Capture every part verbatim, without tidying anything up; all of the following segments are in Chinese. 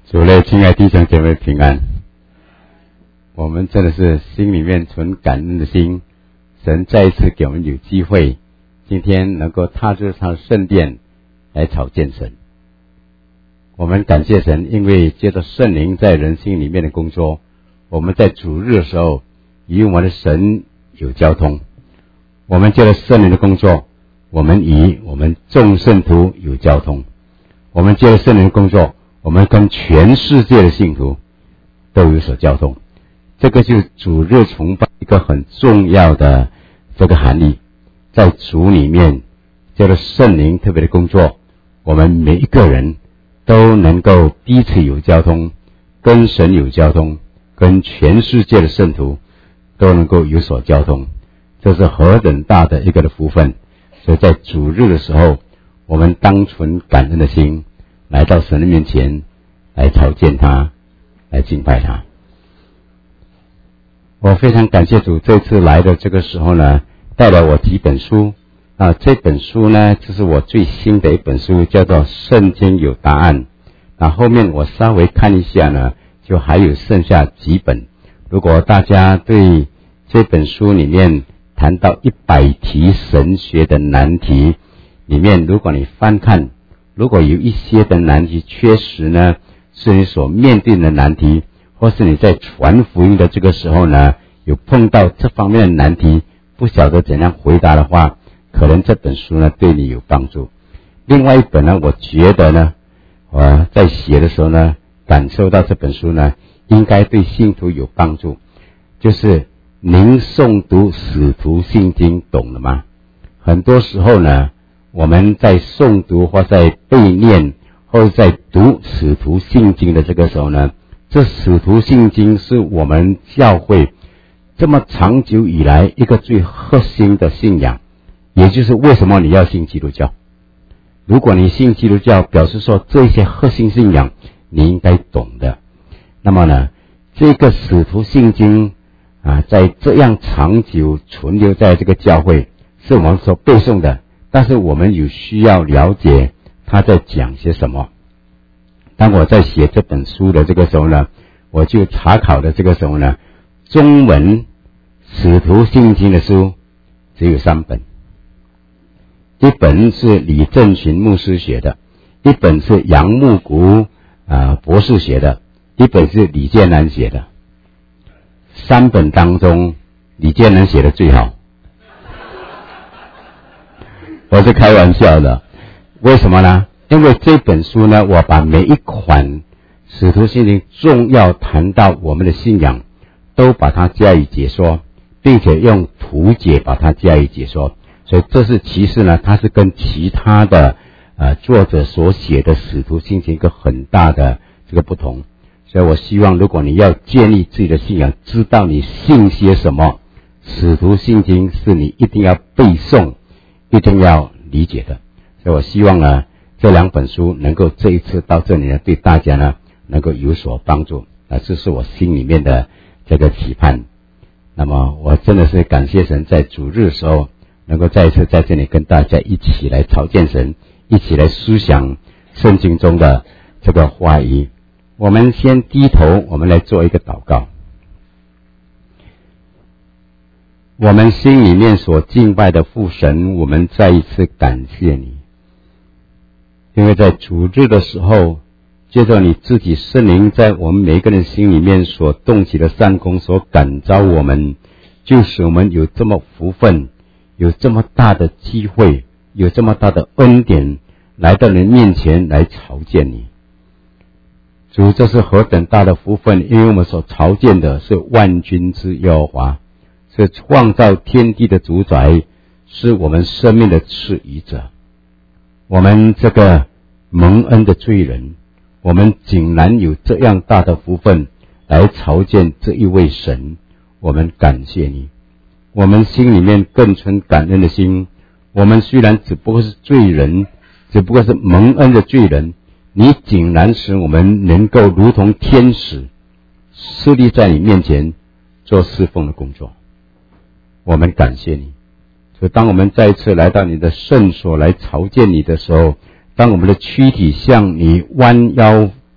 主内亲爱弟兄姐妹平安，我们真的是心里面存感恩的心，神再一次给我们有机会，今天能够踏入他的圣殿来朝见神。我们感谢神，因为借着圣灵在人心里面的工作，我们在主日的时候与我们的神有交通。我们借着圣灵的工作，我们与我们众圣徒有交通。我们借着圣灵的工作，我们跟全世界的信徒都有所交通。这个就是主日崇拜一个很重要的这个含义。在主里面借着圣灵特别的工作，我们每一个人都能够彼此有交通，跟神有交通，跟全世界的圣徒都能够有所交通。这是何等大的一个的福分。所以在主日的时候，我们当存感恩的心来到神的面前，来朝见他，来敬拜他。我非常感谢主，这次来的这个时候呢，带来我几本书啊。这本书呢，这是我最新的一本书，叫做《圣经有答案》。那后面我稍微看一下呢，就还有剩下几本。如果大家对这本书里面谈到一百题神学的难题里面，如果你翻看，如果有一些的难题确实呢是你所面对的难题，或是你在传福音的这个时候呢有碰到这方面的难题，不晓得怎样回答的话，可能这本书呢对你有帮助。另外一本呢，我觉得呢我在写的时候呢感受到这本书呢应该对信徒有帮助，就是您诵读使徒信经懂了吗？很多时候呢，我们在诵读或在背念或者在读使徒信经的这个时候呢，这使徒信经是我们教会这么长久以来一个最核心的信仰，也就是为什么你要信基督教。如果你信基督教，表示说这些核心信仰你应该懂的。那么呢，这个使徒信经啊，在这样长久存留在这个教会，是我们所背诵的，但是我们有需要了解他在讲些什么。当我在写这本书的这个时候呢，我就查考的这个时候呢，中文使徒信经的书只有三本，一本是李正群牧师写的，一本是杨牧谷啊博士写的，一本是李建南写的。三本当中，李建南写的最好。我是开玩笑的，为什么呢？因为这本书呢，我把每一款使徒信经重要谈到我们的信仰，都把它加以解说，并且用图解把它加以解说。所以这是其实呢，它是跟其他的呃作者所写的使徒信经一个很大的这个不同。所以我希望，如果你要建立自己的信仰，知道你信些什么，使徒信经是你一定要背诵，一定要理解的。所以我希望呢，这两本书能够这一次到这里呢，对大家呢能够有所帮助啊，这是我心里面的这个期盼。那么我真的是感谢神，在主日的时候能够再一次在这里跟大家一起来朝见神，一起来思想圣经中的这个话语。我们先低头，我们来做一个祷告。我们心里面所敬拜的父神，我们再一次感谢你，因为在主日的时候，借着你自己圣灵在我们每一个人心里面所动起的善功，所感召我们，就使我们有这么福分，有这么大的机会，有这么大的恩典，来到你面前来朝见你。主，这是何等大的福分，因为我们所朝见的是万军之耶和华，是创造天地的主宰，是我们生命的赐予者。我们这个蒙恩的罪人，我们竟然有这样大的福分来朝见这一位神，我们感谢你。我们心里面更存感恩的心，我们虽然只不过是罪人，只不过是蒙恩的罪人，你竟然使我们能够如同天使侍立在你面前做侍奉的工作，我们感谢你。所以当我们再一次来到你的圣所来朝见你的时候，当我们的躯体向你弯腰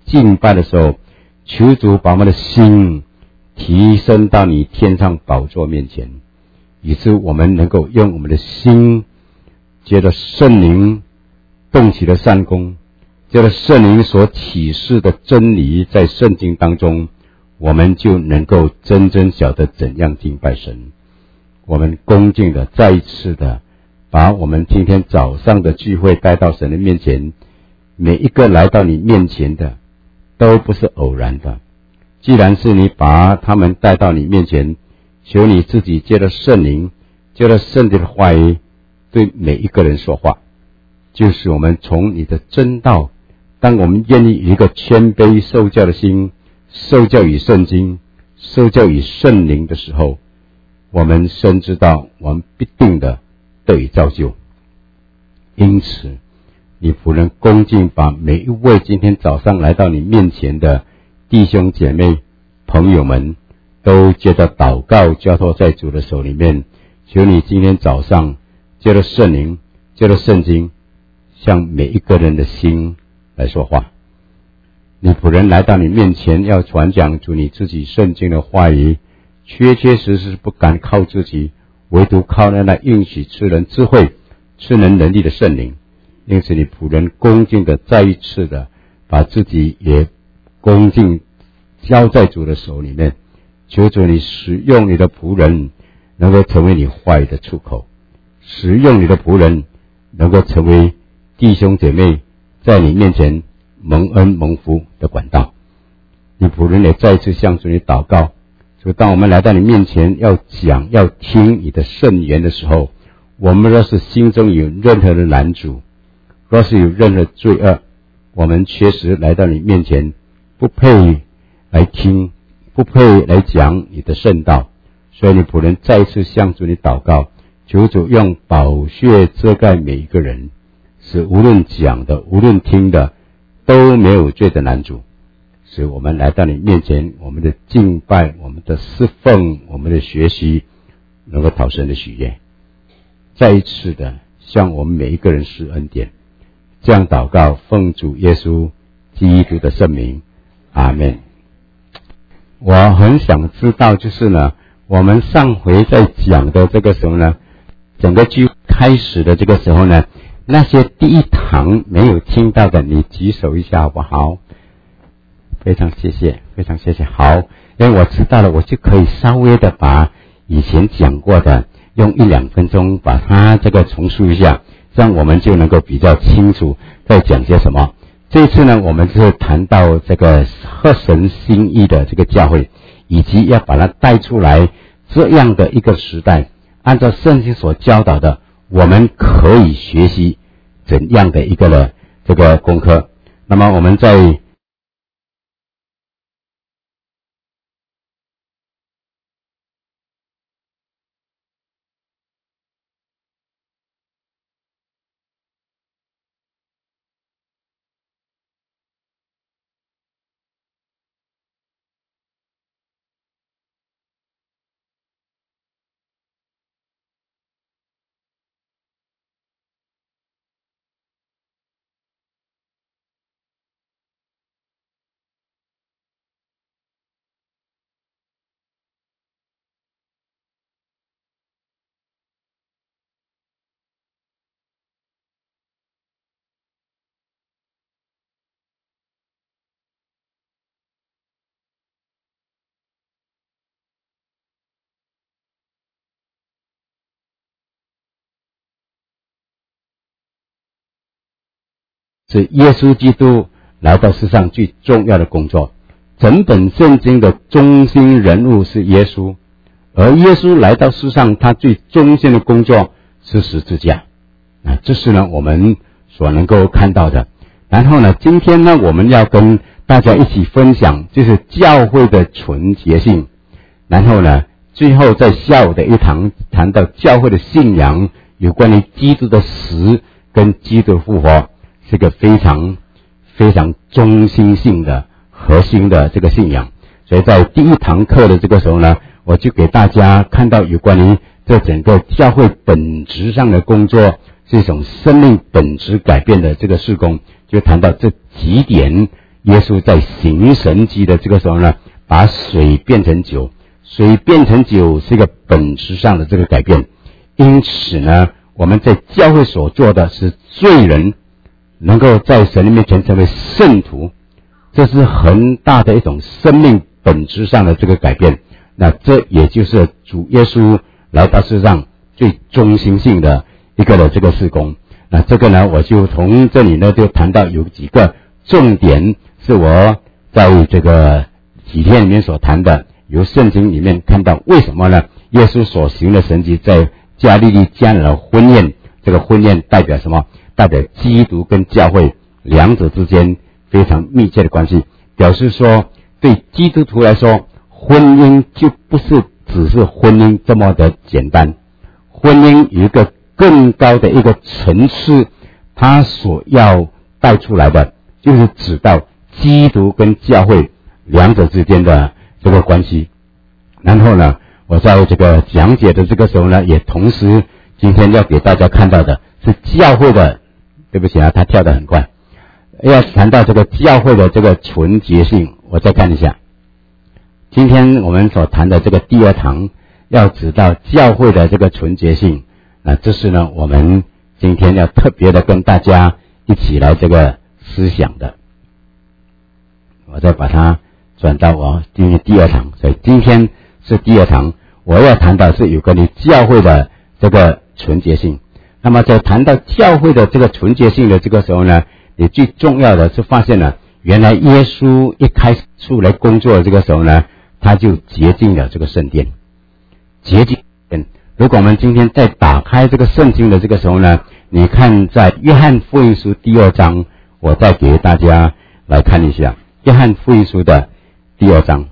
敬拜的时候，求主把我们的心提升到你天上宝座面前，以致我们能够用我们的心，接着圣灵动起了善功，接着圣灵所启示的真理在圣经当中，我们就能够真正晓得怎样敬拜神。我们恭敬的再一次的把我们今天早上的聚会带到神的面前，每一个来到你面前的都不是偶然的。既然是你把他们带到你面前，求你自己借着圣灵，借着圣灵的话语对每一个人说话，就是我们从你的真道，当我们愿意以一个谦卑受教的心，受教于圣经，受教于圣灵的时候，我们深知道我们必定的得以造就。因此你仆人恭敬把每一位今天早上来到你面前的弟兄姐妹朋友们都接着祷告交托在主的手里面，求你今天早上借着圣灵，借着圣经，向每一个人的心来说话。你仆人来到你面前要传讲主你自己圣经的话语，确确实实不敢靠自己，唯独靠那那应许赐人智慧赐人能力的圣灵。因此你仆人恭敬的再一次的把自己也恭敬交在主的手里面，求主你使用你的仆人能够成为你话语的出口，使用你的仆人能够成为弟兄姐妹在你面前蒙恩蒙福的管道。你仆人也再次向主你祷告，就当我们来到你面前要讲要听你的圣言的时候，我们若是心中有任何的拦阻，若是有任何罪恶，我们确实来到你面前不配来听，不配来讲你的圣道。所以你仆人再次向主你祷告，求主用宝血遮盖每一个人，使无论讲的无论听的都没有罪的拦阻，使我们来到你面前，我们的敬拜，我们的侍奉，我们的学习能够讨神的喜悦。再一次的向我们每一个人施恩典，这样祷告奉主耶稣基督的圣名，阿们。我很想知道，就是呢我们上回在讲的这个时候呢，整个聚开始的这个时候呢，那些第一堂没有听到的，你举手一下好不好？非常谢谢，非常谢谢。好，因为我知道了，我就可以稍微的把以前讲过的用一两分钟把它这个重述一下，这样我们就能够比较清楚在讲些什么。这次呢，我们就是谈到这个合神心意的这个教会，以及要把它带出来这样的一个时代，按照圣经所教导的，我们可以学习怎样的一个呢这个功课。那么我们在是耶稣基督来到世上最重要的工作。整本圣经的中心人物是耶稣，而耶稣来到世上，他最中心的工作是十字架。啊，这是呢我们所能够看到的。然后呢，今天呢我们要跟大家一起分享，就是教会的纯洁性。然后呢，最后在下午的一堂谈到教会的信仰，有关于基督的死跟基督的复活，是个非常非常中心性的核心的这个信仰。所以在第一堂课的这个时候呢，我就给大家看到有关于这整个教会本质上的工作，是一种生命本质改变的这个事工，就谈到这几点耶稣在行神迹的这个时候呢，把水变成酒，水变成酒是一个本质上的这个改变。因此呢，我们在教会所做的是罪人能够在神的面前成为圣徒，这是很大的一种生命本质上的这个改变。那这也就是主耶稣来到世上最中心性的一个的这个事工。那这个呢，我就从这里呢就谈到有几个重点，是我在这个几天里面所谈的，由圣经里面看到为什么呢？耶稣所行的神迹在加利利迦拿的婚宴，这个婚宴代表什么？代表基督跟教会两者之间非常密切的关系，表示说对基督徒来说，婚姻就不是只是婚姻这么的简单，婚姻有一个更高的一个层次，它所要带出来的就是指到基督跟教会两者之间的这个关系。然后呢，我在这个讲解的这个时候呢，也同时今天要给大家看到的是教会的，对不起啊，他跳得很快，要谈到这个教会的这个纯洁性。我再看一下，今天我们所谈的这个第二堂要指到教会的这个纯洁性，那这是呢我们今天要特别的跟大家一起来这个思想的。我再把它转到我今天第二堂，所以今天是第二堂，我要谈到是有关于教会的这个纯洁性。那么在谈到教会的这个纯洁性的这个时候呢，你最重要的是发现了，原来耶稣一开始出来工作的这个时候呢，他就洁净了这个圣殿。洁净，如果我们今天再打开这个圣经的这个时候呢，你看在约翰福音书第二章，我再给大家来看一下约翰福音书的第二章。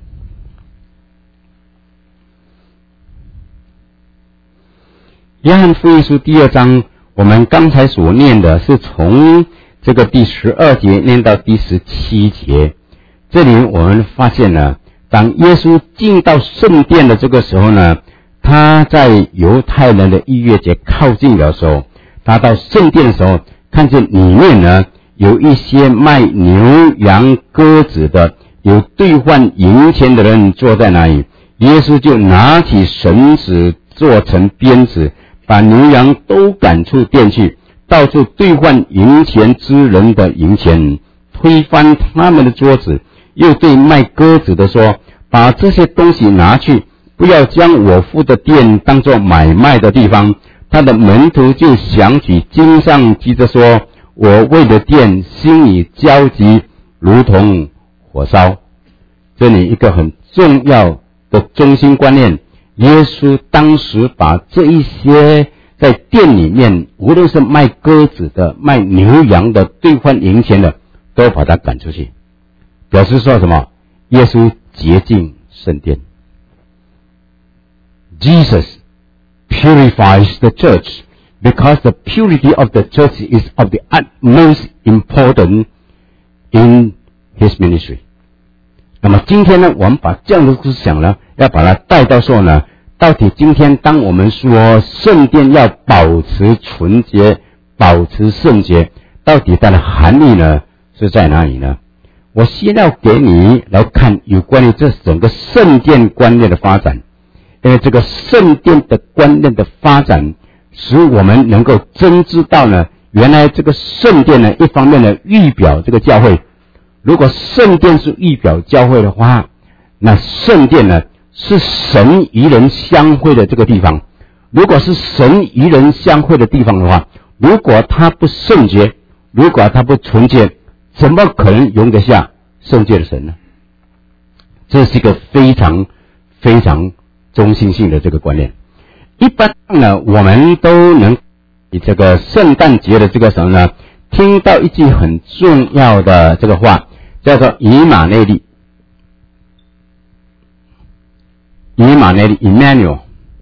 约翰福音书第二章，我们刚才所念的是从这个第十二节念到第十七节。这里我们发现呢，当耶稣进到圣殿的这个时候呢，他在犹太人的逾越节靠近的时候，他到圣殿的时候，看见里面呢有一些卖牛羊鸽子的，有兑换银钱的人坐在那里。耶稣就拿起绳子做成鞭子，把牛羊都赶出殿去，到处兑换银钱之人的银钱，推翻他们的桌子，又对卖鸽子的说，把这些东西拿去，不要将我父的殿当作买卖的地方。他的门徒就想起经上记着说，我为了殿心里焦急，如同火烧。这里一个很重要的中心观念，耶稣当时把这一些在店里面，无论是卖鸽子的、卖牛羊的、兑换银钱的，都把他赶出去，表示说什么？耶稣洁净圣殿。Jesus purifies the church because the purity of the church is of the utmost importance in his ministry. 那么今天呢，我们把这样的思想呢，要把它带到说呢，到底今天当我们说圣殿要保持纯洁、保持圣洁，到底它的含义呢是在哪里呢？我先要给你来看有关于这整个圣殿观念的发展，因为这个圣殿的观念的发展，使我们能够真知道呢，原来这个圣殿呢，一方面呢预表这个教会。如果圣殿是预表教会的话，那圣殿呢是神与人相会的这个地方。如果是神与人相会的地方的话，如果它不圣洁，如果它不纯洁，怎么可能容得下圣洁的神呢？这是一个非常非常中心性的这个观念。一般呢，我们都能以这个圣诞节的这个时候呢，听到一句很重要的这个话，叫做以马内利。以马内利 Emmanuel。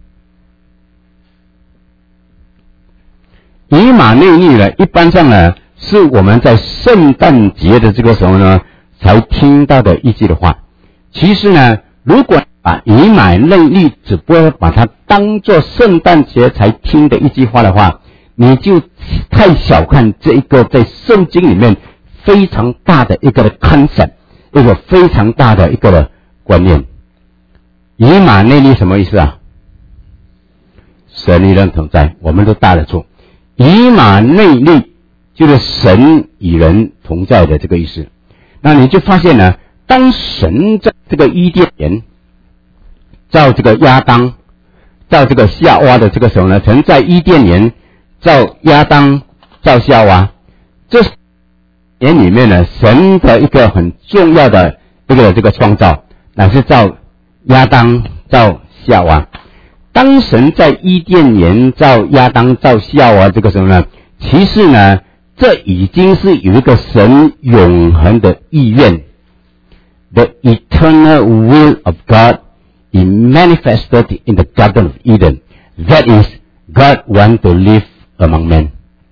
以马内利呢，一般上呢，是我们在圣诞节的这个时候呢，才听到的一句的话。其实呢，如果把以马内利只不过把它当作圣诞节才听的一句话的话，你就太小看这一个在圣经里面非常大的一个的 concept， 一个非常大的一个的观念。以马内利什么意思啊？神与人同在，我们都答得出。以马内利就是神与人同在的这个意思。那你就发现呢，当神在这个伊甸园造这个亚当，造这个夏娃的这个时候呢，神在伊甸园造亚当，造夏娃，这年里面呢，神的一个很重要的一个这个创造，乃是造亚当，造夏娃。当神在伊甸园造亚当，造夏娃这个时候呢，其实呢，这已经是有一个神永恒的意愿。The eternal will of God is manifested in the Garden of Eden. That is, God wants to live among men.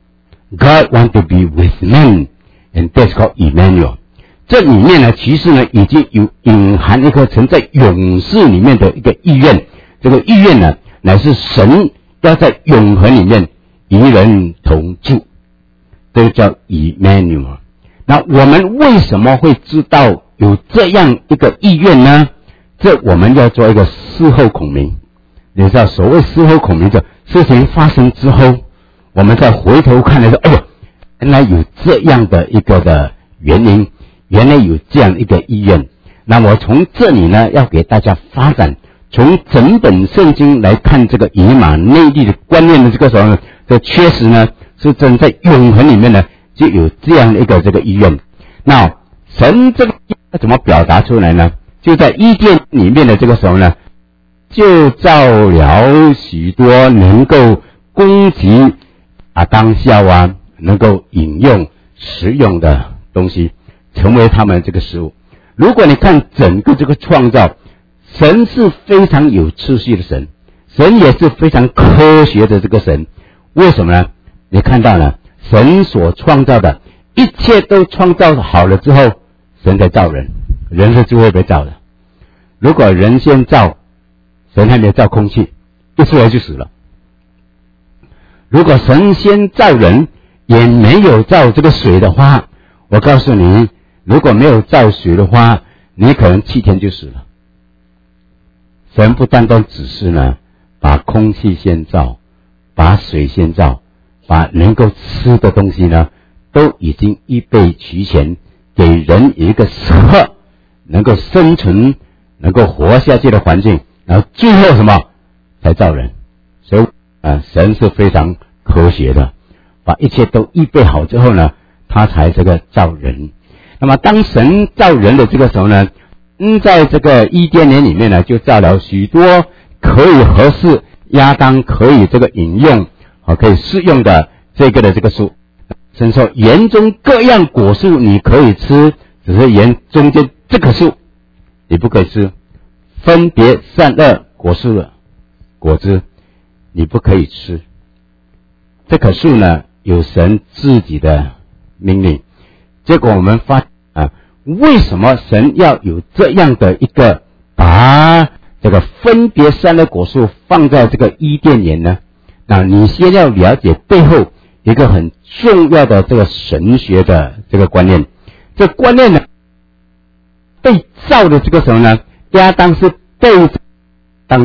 God wants to be with men, and that's called Emmanuel. 这里面呢，其实呢，已经有隐含一个存在永世里面的一个意愿。这个意愿呢，乃是神要在永恒里面与人同住，这个叫 Emmanuel。那我们为什么会知道有这样一个意愿呢？这我们要做一个事后孔明。你知道，所谓事后孔明，就事情发生之后，我们再回头看来说，哎呦，原来有这样的一个的原因，原来有这样一个意愿。那我从这里呢，要给大家发展。从整本圣经来看这个以马内利的观念的这个时候呢，这确实呢是真在永恒里面呢就有这样的一个这个意愿。那神这个怎么表达出来呢？就在伊甸里面的这个时候呢，就造了许多能够供给亚当夏娃能够饮用食用的东西，成为他们这个食物。如果你看整个这个创造，神是非常有秩序的神，神也是非常科学的这个神。为什么呢？你看到了神所创造的一切都创造好了之后，神才造人，人是最后被造的。如果人先造，神还没有造空气，一出来就死了。如果神先造人，也没有造这个水的话，我告诉你，如果没有造水的话，你可能七天就死了。神不单单只是呢，把空气先造，把水先造，把能够吃的东西呢，都已经预备齐全，给人一个适合能够生存、能够活下去的环境，然后最后什么才造人。所以啊、呃，神是非常科学的，把一切都预备好之后呢，他才这个造人。那么当神造人的这个时候呢，嗯，在这个伊甸园里面呢，就造了许多可以合适亚当可以这个饮用啊，可以适用的这个的这个树。神说，园中各样果树你可以吃，只是园中间这棵树你不可以吃，分别善恶果树的果子你不可以吃。这棵树呢，有神自己的命令。结果我们发啊。为什么神要有这样的一个把这个分别善恶果树放在这个伊甸园呢？那你先要了解背后一个很重要的这个神学的这个观念。这观念呢，被造的这个时候呢，亚当是被当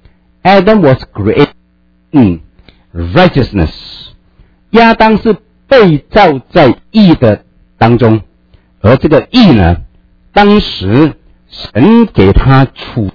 Adam was created in righteousness， 亚当是被造在义的当中。而这个义呢，当时神给他处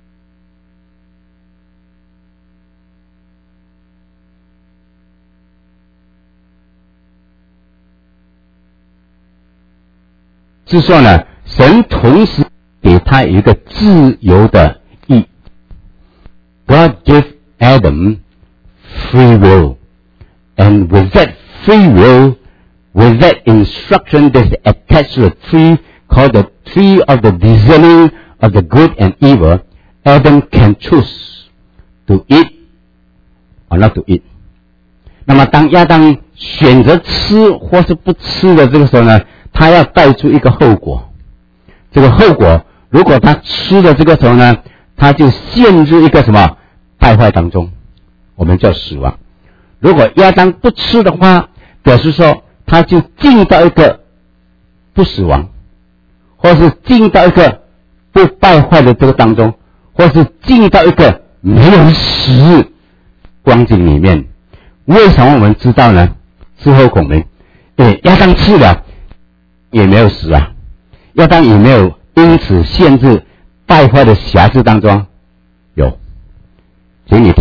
是说呢，神同时给他一个自由的义。God gave Adam free will, and with that free will,With that instruction that is attached to a tree called the tree of the discerning of the good and evil, Adam can choose to eat or not to eat. 那么当亚当选择吃或是不吃的这个时候呢，他要带出一个后果。这个后果，如果他吃的这个时候呢，他就陷入一个什么败坏当中，我们叫死亡。如果亚当不吃的话，表示说他就进到一个不死亡，或是进到一个不败坏的这个当中，或是进到一个没有死光景里面。为什么我们知道呢？事后孔明，对，亚当吃了也没有死啊，亚当也没有因此限制败坏的辖制当中。有，请你听，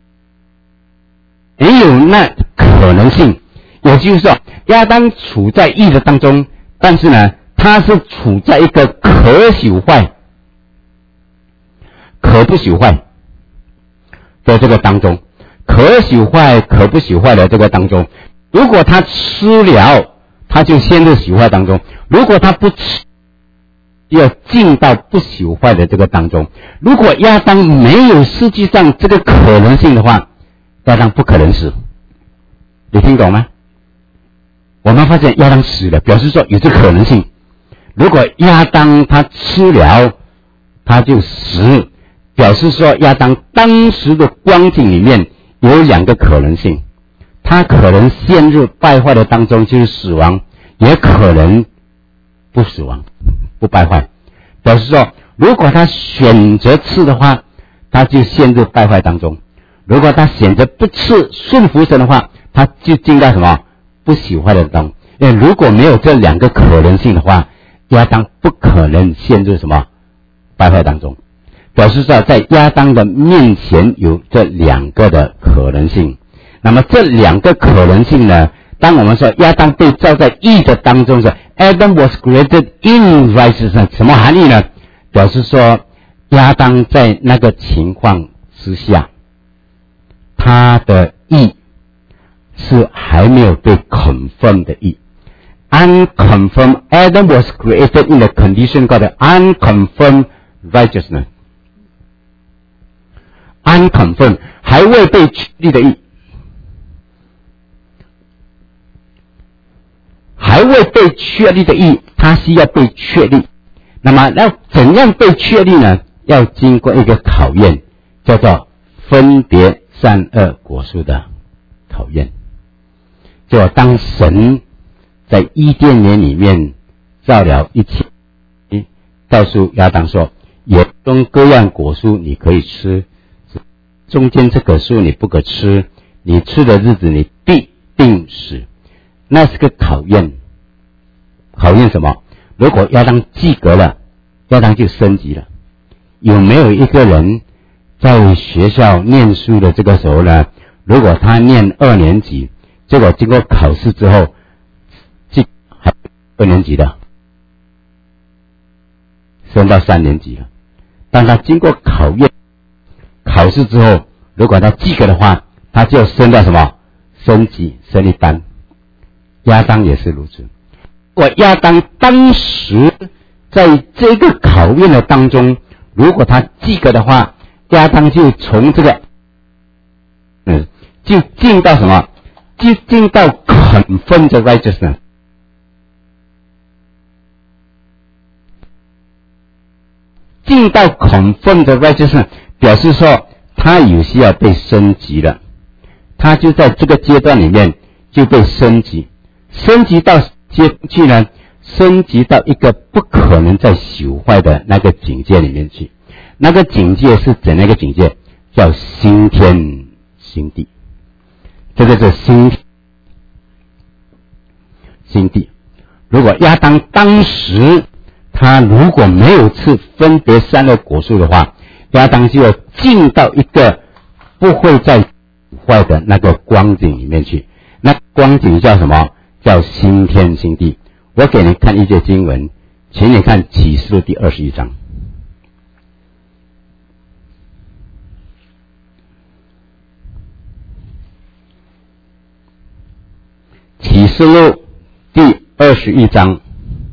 没有那可能性。也就是说，亚当处在义的当中，但是呢，他是处在一个可朽坏、可不朽坏的这个当中，可朽坏、可不朽坏的这个当中。如果他吃了，他就陷入朽坏当中；如果他不吃，要进到不朽坏的这个当中。如果亚当没有实际上这个可能性的话，亚当不可能死。你听懂吗？我们发现亚当死了，表示说有这可能性。如果亚当他吃了，他就死，表示说亚当当时的光景里面有两个可能性，他可能陷入败坏的当中，就是死亡，也可能不死亡，不败坏。表示说，如果他选择吃的话，他就陷入败坏当中；如果他选择不吃，顺服神的话，他就进到什么不朽坏的当中。因为如果没有这两个可能性的话，亚当不可能陷入什么败坏当中。表示说，在亚当的面前有这两个的可能性。那么这两个可能性呢，当我们说亚当被造在义的当中时， Adam was created in righteousness， 什么含义呢？表示说亚当在那个情况之下，他的义是还没有被 confirm 的义。Unconfirmed, Adam was created in the condition called unconfirmed righteousness. Unconfirmed 还未被确立的义，还未被确立的义，它需要被确立。那么要怎样被确立呢？要经过一个考验，叫做分别善恶果树的考验。就当神在伊甸园里面造了一切，告诉亚当说，园中各样果树你可以吃，中间这棵树你不可吃，你吃的日子你必定死。那是个考验。考验什么？如果亚当及格了，亚当就升级了。有没有一个人在学校念书的这个时候呢，如果他念二年级，结果经过考试之后进还二年级的，升到三年级了。当他经过考验考试之后，如果他及格的话，他就升到什么？升级，升一班。亚当也是如此。如果亚当当时在这个考验的当中，如果他及格的话，亚当就从这个嗯，就进到什么？就进到 confirmed righteousness。进到 confirmed righteousness， 表示说他有需要被升级了。他就在这个阶段里面就被升级，升级到接去呢，升级到一个不可能再朽坏的那个境界里面去。那个境界是怎样一个境界？叫新天新地。这个是新新地。如果亚当当时他如果没有吃分别善恶果树的话，亚当就要进到一个不会再坏的那个光景里面去。那光景叫什么？叫新天新地。我给你看一节经文，请你看启示录第二十一章。启示录第二十一章，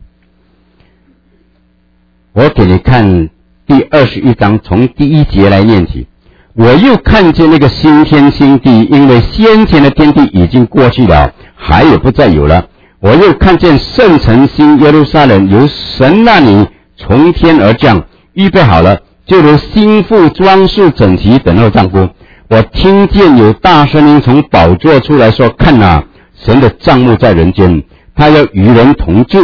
我给你看第二十一章，从第一节来念起。我又看见那个新天新地，因为先前的天地已经过去了，还有不再有了。我又看见圣城新耶路撒冷由神那里从天而降，预备好了，就如新妇装饰整齐等候丈夫。我听见有大声音从宝座出来说，看哪，神的帐幕在人间，他要与人同住，他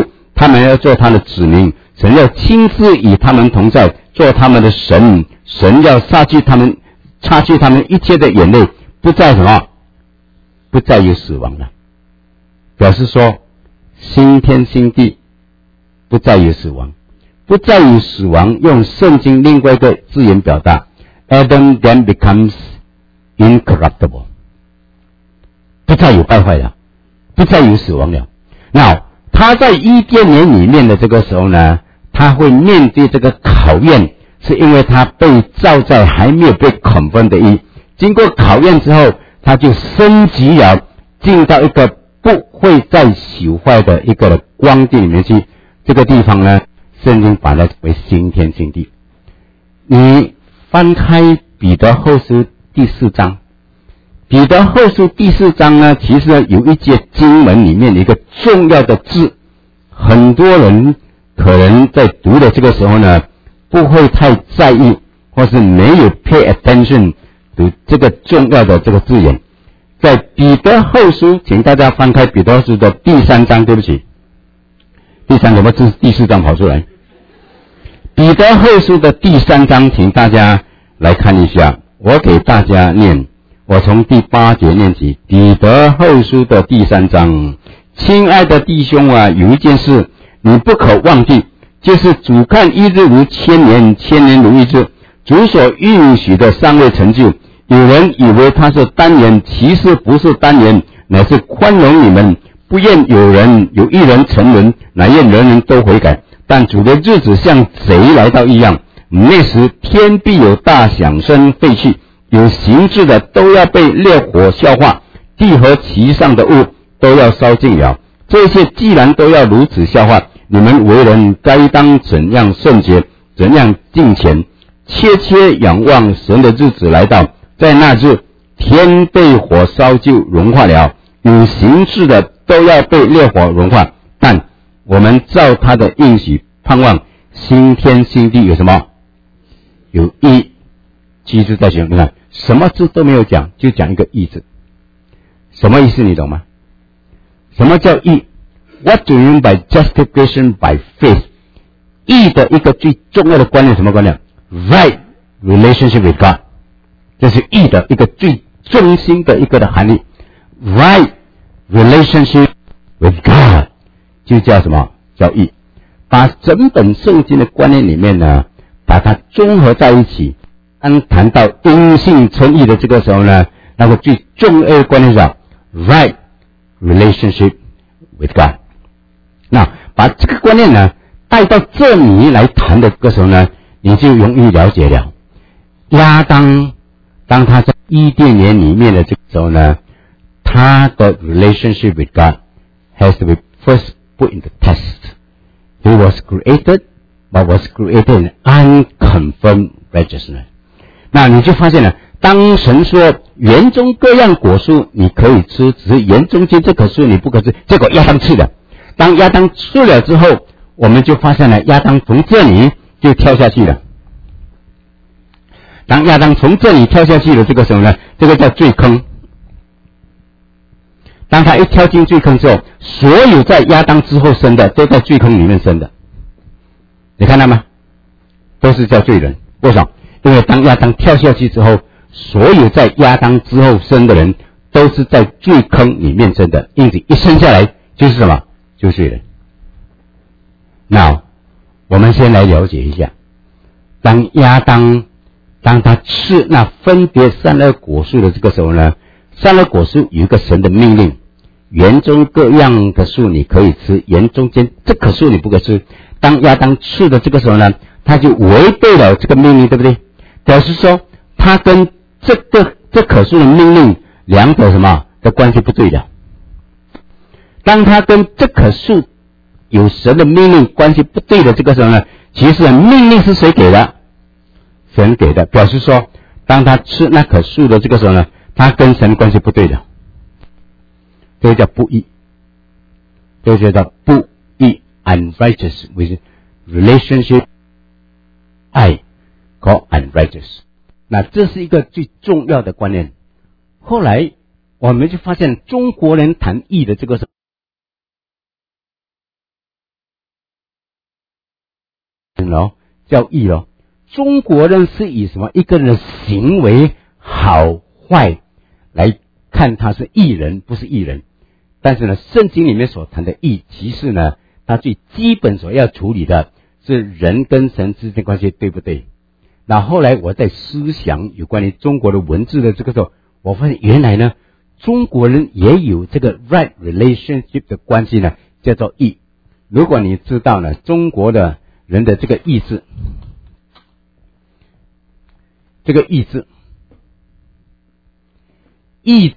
他们要做他的子民，神要亲自与他们同在，做他们的神，神要擦去他们擦去他们一切的眼泪，不再什么，不再有死亡了。表示说新天新地不再有死亡，不再有死亡，用圣经另外一个字眼表达 Adam then becomes incorruptible， 不再有败坏了，不再有死亡了。那他在伊甸园里面的这个时候呢，他会面对这个考验，是因为他被造在还没有被捆分的一，经过考验之后，他就升级了，进到一个不会再朽坏的一个的光地里面去。这个地方呢，圣经把它为新天新地。你翻开彼得后书第四章，彼得后书第四章呢，其实呢有一节经文里面的一个重要的字，很多人可能在读的这个时候呢，不会太在意，或是没有 pay attention 读这个重要的这个字眼。在彼得后书，请大家翻开彼得后书的第三章，对不起，第三怎么字第四章跑出来？彼得后书的第三章，请大家来看一下，我给大家念，我从第八节念起。彼得后书的第三章，亲爱的弟兄啊，有一件事你不可忘记，就是主看一日如千年，千年如一日。主所允许的尚未成就，有人以为他是单言，其实不是单言，乃是宽容你们，不愿有人有一人沉沦，乃愿人人都悔改。但主的日子像贼来到一样，那时天必有大响声废去，有形质的都要被烈火消化，地和其上的物都要烧尽了。这些既然都要如此消化，你们为人该当怎样圣洁，怎样敬虔，切切仰望神的日子来到，在那日天被火烧就融化了，有形质的都要被烈火融化，但我们照他的应许盼望新天新地。有什么？有义。其实在学，你看什么字都没有讲，就讲一个义字。什么意思你懂吗？什么叫义？ What do you mean by justification by faith？ 义的一个最重要的观念，什么观念？ Right relationship with God， 这是义的一个最中心的一个的含义。 Right relationship with God 就叫什么？叫义。把整本圣经的观念里面呢，把它综合在一起。当谈到因信称义的这个时候呢，那个最重要的观念是 Right relationship with God。 那把这个观念呢带到这里来谈的这个时候呢，你就容易了解了。亚当当他在伊甸园里面的这个时候呢，他的 relationship with God has to be first put in the test. He was created, but was created in unconfirmed righteousness. 那你就发现了，当神说园中各样果树你可以吃，只是园中间这棵树你不可吃，结果亚当吃了。当亚当吃了之后，我们就发现了亚当从这里就跳下去了。当亚当从这里跳下去的这个时候呢，这个叫罪坑。当他一跳进罪坑之后，所有在亚当之后生的都在罪坑里面生的，你看到吗？都是叫罪人。为什么？因为当亚当跳下去之后，所有在亚当之后生的人都是在罪坑里面生的，因此一生下来就是什么？就是罪人。那我们先来了解一下，当亚当当他吃那分别善恶果树的这个时候呢，善恶果树有一个神的命令，园中各样的树你可以吃，园中间这棵树你不可吃。当亚当吃的这个时候呢，他就违背了这个命令，对不对？表示说他跟这个这棵树的命令两者什么的关系不对的。当他跟这棵树有神的命令关系不对的这个时候呢，其实命令是谁给的？神给的。表示说当他吃那棵树的这个时候呢，他跟神关系不对的，这个叫不义，这个叫不义 unrighteous with relationship I call unrighteous。 那这是一个最重要的观念。后来我们就发现中国人谈义的这个时候哦，叫义哦。中国人是以什么一个人的行为好坏来看他是义人不是义人，但是呢，圣经里面所谈的义，其实呢，他最基本所要处理的是人跟神之间关系对不对？那后来我在思想有关于中国的文字的这个时候，我发现原来呢，中国人也有这个 right relationship 的关系呢，叫做义。如果你知道呢，中国的人的这个义字，这个义字，义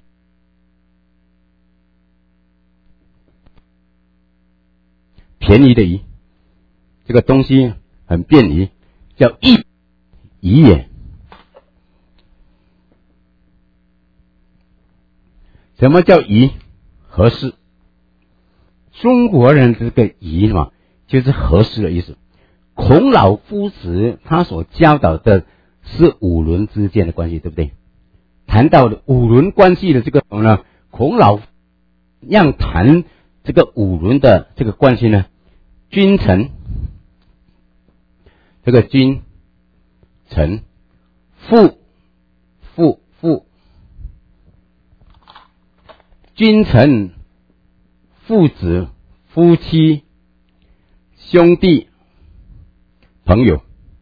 便宜的宜，这个东西很便宜，叫义宜也。什么叫宜？合适。中国人这个宜嘛，就是合适的意思。孔老夫子他所教导的是五伦之间的关系，对不对？谈到五伦关系的这个呢，孔老让谈这个五伦的这个关系呢，君臣，这个君臣，父父父，君臣，父子，夫妻，兄弟，朋友。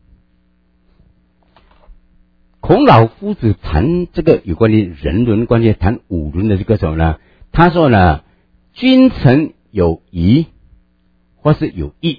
孔老夫子谈这个有关于人伦关系，谈五伦的这个时候呢，他说呢，君臣有仪或是有义，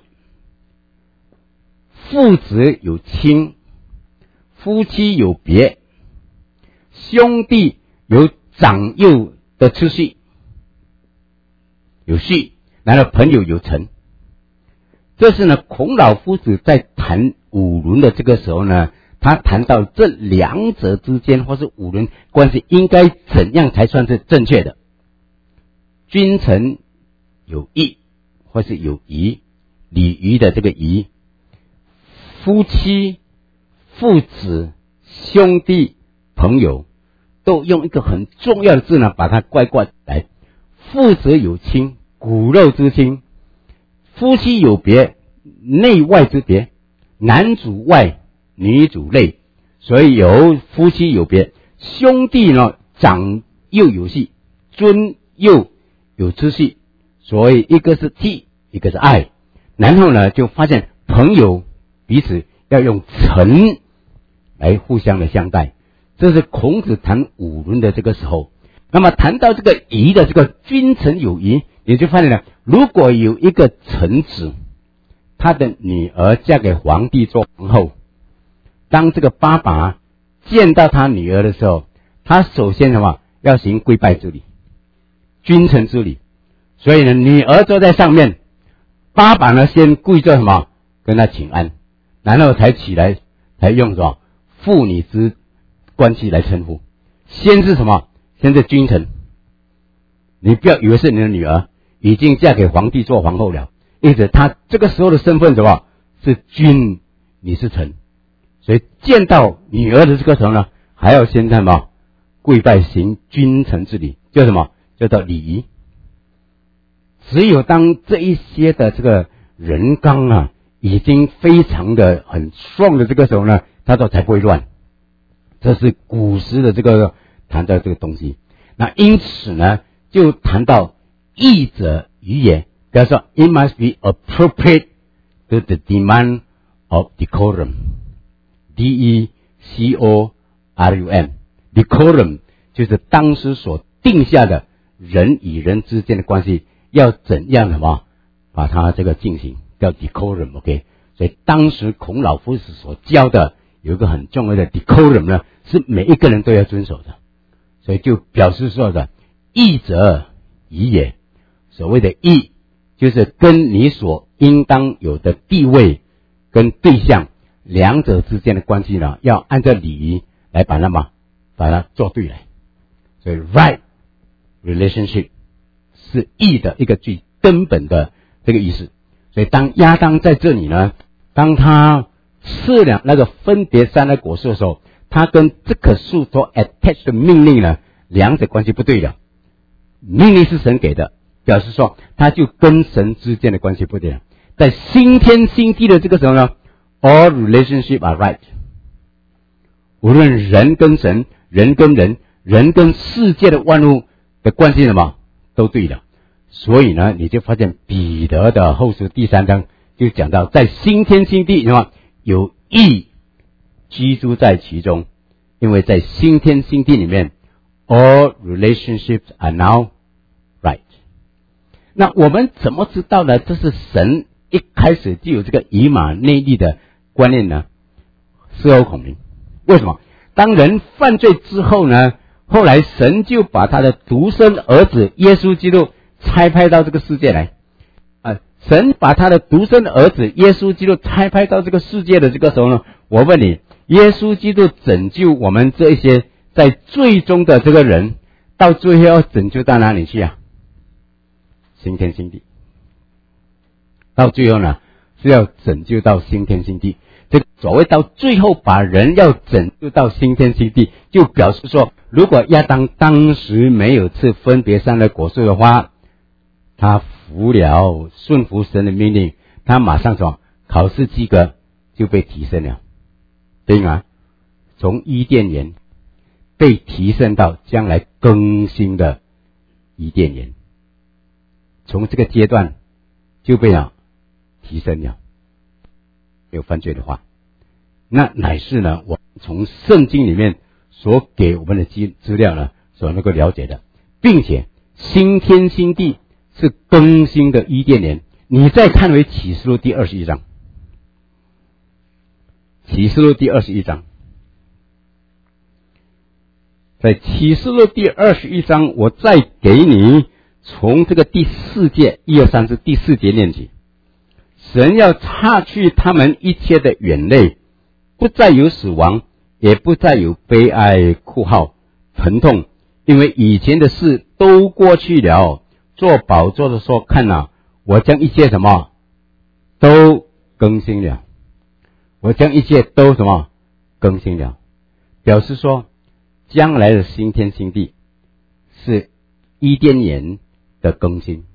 父子有亲，夫妻有别，兄弟有长幼的次序，有序，然后朋友有成。这是呢，孔老夫子在谈五伦的这个时候呢，他谈到这两者之间或是五伦关系应该怎样才算是正确的。君臣有义或是有仪，礼仪的这个仪，夫妻、父子、兄弟、朋友，都用一个很重要的字呢，把它概括来。父子有亲，骨肉之亲；夫妻有别，内外之别，男主外，女主内，所以有夫妻有别。兄弟呢，长幼有序，尊幼有次序，所以一个是悌，一个是爱。然后呢，就发现朋友彼此要用诚来互相的相待。这是孔子谈五伦的这个时候。那么谈到这个仪的这个君臣有仪，你就发现了，如果有一个臣子，他的女儿嫁给皇帝做皇后，当这个爸爸见到他女儿的时候，他首先什么要行跪拜之礼，君臣之礼。所以呢，女儿坐在上面，爸爸呢先跪着什么跟他请安，然后才起来，才用什么父女之关系来称呼。先是什么？先是君臣。你不要以为是你的女儿已经嫁给皇帝做皇后了，因此他这个时候的身份什么是君，你是臣。所以见到女儿的这个时候呢，还要先干嘛？跪拜行君臣之礼，叫什么？叫做礼仪。只有当这一些的这个人纲啊，已经非常的很strong的这个时候呢，他都才不会乱。这是古时的这个谈到这个东西。那因此呢，就谈到义者宜也，比方说 it must be appropriate to the demand of decorum。D E C O R U M decorum 就是当时所定下的人与人之间的关系要怎样的嘛，把它这个进行叫 decorum。 OK， 所以当时孔老夫子所教的有一个很重要的 decorum 呢，是每一个人都要遵守的。所以就表示说的义者宜也，所谓的义就是跟你所应当有的地位跟对象两者之间的关系呢，要按照礼仪来把它嘛，把它做对来。所以 right relationship 是义的一个最根本的这个意思。所以当亚当在这里呢，当他吃了那个分别善恶果实的时候，他跟这棵树所 attach 的命令呢，两者关系不对了。命令是神给的，表示说他就跟神之间的关系不对了。在新天新地的这个时候呢， all relationships are right。无论人跟神，人跟人，人跟世界的万物的关系什么都对的。所以呢，你就发现彼得的后书第三章就讲到，在新天新地什么有义居住在其中，因为在新天新地里面 all relationships are now right。 那我们怎么知道呢？这是神一开始就有这个以马内利的观念呢？事后孔明。为什么？当人犯罪之后呢，后来神就把他的独生儿子耶稣基督差派到这个世界来啊！神把他的独生儿子耶稣基督差派到这个世界的这个时候呢，我问你，耶稣基督拯救我们这一些在最终的这个人，到最后要拯救到哪里去啊？新天新地。到最后呢，是要拯救到新天新地。这个所谓到最后把人要拯救到新天新地，就表示说，如果亚当当时没有吃分别善恶果树的话，他服了顺服神的命令，他马上什么考试及格就被提升了，对吗？从伊甸园被提升到将来更新的伊甸园，从这个阶段就被了提升了。没有犯罪的话，那乃是呢，我从圣经里面所给我们的资资料呢，所能够了解的，并且新天新地是更新的伊甸园。你再看回启示录第二十一章，启示录第二十一章，在启示录第二十一章，我再给你从这个第四节一二三是第四节念起。神要擦去他们一切的眼泪，不再有死亡，也不再有悲哀、哭号、疼痛，因为以前的事都过去了。做宝座的说，看哪、啊，我将一切什么都更新了，我将一切都什么更新了，表示说将来的新天新地是伊甸园的更新。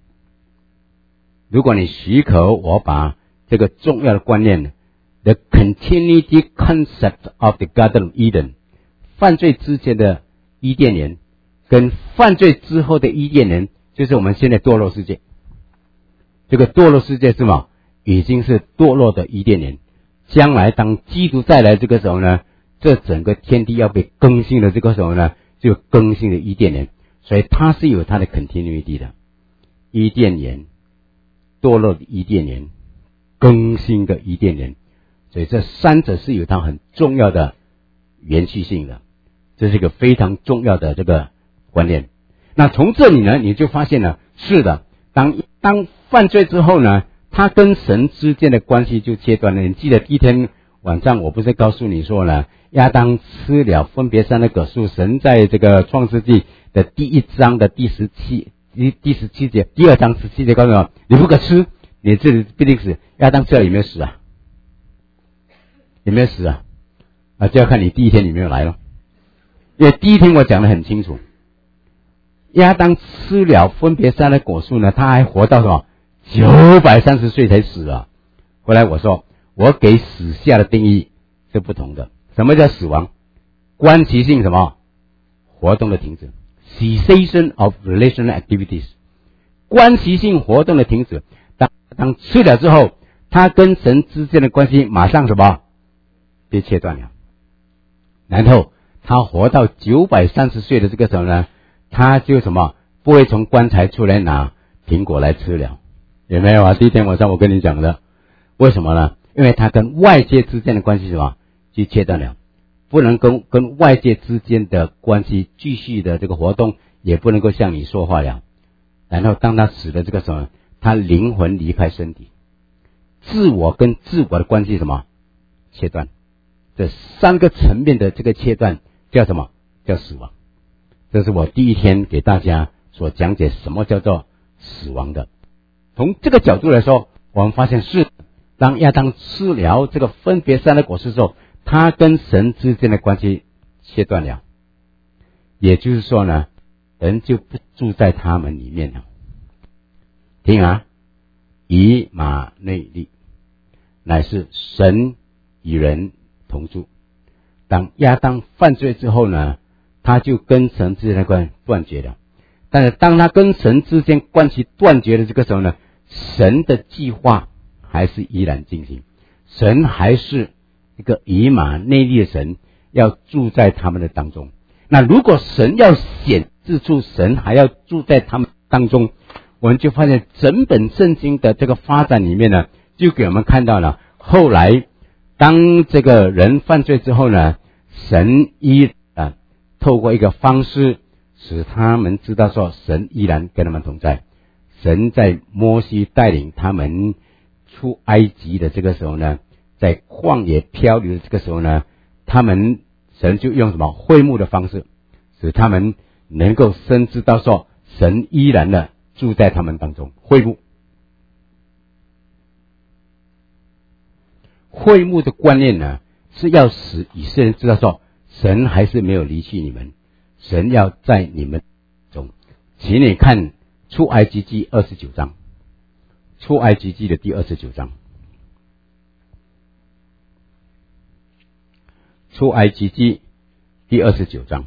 如果你许可我把这个重要的观念 The continuity concept of the Garden of Eden 犯罪之前的伊甸园跟犯罪之后的伊甸园，就是我们现在堕落世界。这个堕落世界是什么？已经是堕落的伊甸园。将来当基督再来这个时候呢，这整个天地要被更新的这个时候呢，就更新的伊甸园。所以它是有它的 continuity 的。伊甸园，堕落的伊甸园，更新的伊甸园，所以这三者是有它很重要的延续性的，这是一个非常重要的这个观念。那从这里呢，你就发现了，是的，当当犯罪之后呢，他跟神之间的关系就切断了。你记得第一天晚上我不是告诉你说呢，亚当吃了分别善恶果树，神在这个创世纪的第一章的第十七第第十七节，第二章十七节告诉我，你不可吃，你这里必定死。亚当吃了有没有死啊？有没有死啊？啊，就要看你第一天有没有来了。因为第一天我讲得很清楚，亚当吃了分别善恶果树呢，他还活到什么九百三十岁才死啊。后来我说，我给死下的定义是不同的。什么叫死亡？关系性什么活动的停止， cessation of relational activities， 关系性活动的停止。当当吃了之后，他跟神之间的关系马上什么被切断了。然后他活到九百三十岁的这个时候呢，他就什么不会从棺材出来拿苹果来吃了，有没有啊？第一天晚上我跟你讲的，为什么呢？因为他跟外界之间的关系什么就切断了，不能跟跟外界之间的关系继续的这个活动，也不能够向你说话了。然后当他死的这个时候，他灵魂离开身体，自我跟自我的关系什么切断，这三个层面的这个切断叫什么？叫死亡。这是我第一天给大家所讲解什么叫做死亡的。从这个角度来说，我们发现是当亚当吃了这个分别善恶果实之后，他跟神之间的关系切断了，也就是说呢，人就不住在他们里面了。听啊，以马内利， 乃是神与人同住。当亚当犯罪之后呢，他就跟神之间的关系断绝了。但是当他跟神之间关系断绝的这个时候呢，神的计划还是依然进行。神还是一个以马内利的神，要住在他们的当中。那如果神要显示出神还要住在他们当中，我们就发现整本圣经的这个发展里面呢，就给我们看到了后来当这个人犯罪之后呢，神依啊透过一个方式使他们知道说神依然跟他们同在。神在摩西带领他们出埃及的这个时候呢，在旷野漂流的这个时候呢，他们神就用什么会幕的方式，使他们能够深知到说神依然的住在他们当中。会幕会幕的观念呢，是要使以色列人知道说神还是没有离弃你们，神要在你们中。请你看出埃及记二十九章，出埃及记的第二十九章，出埃及记第二十九章。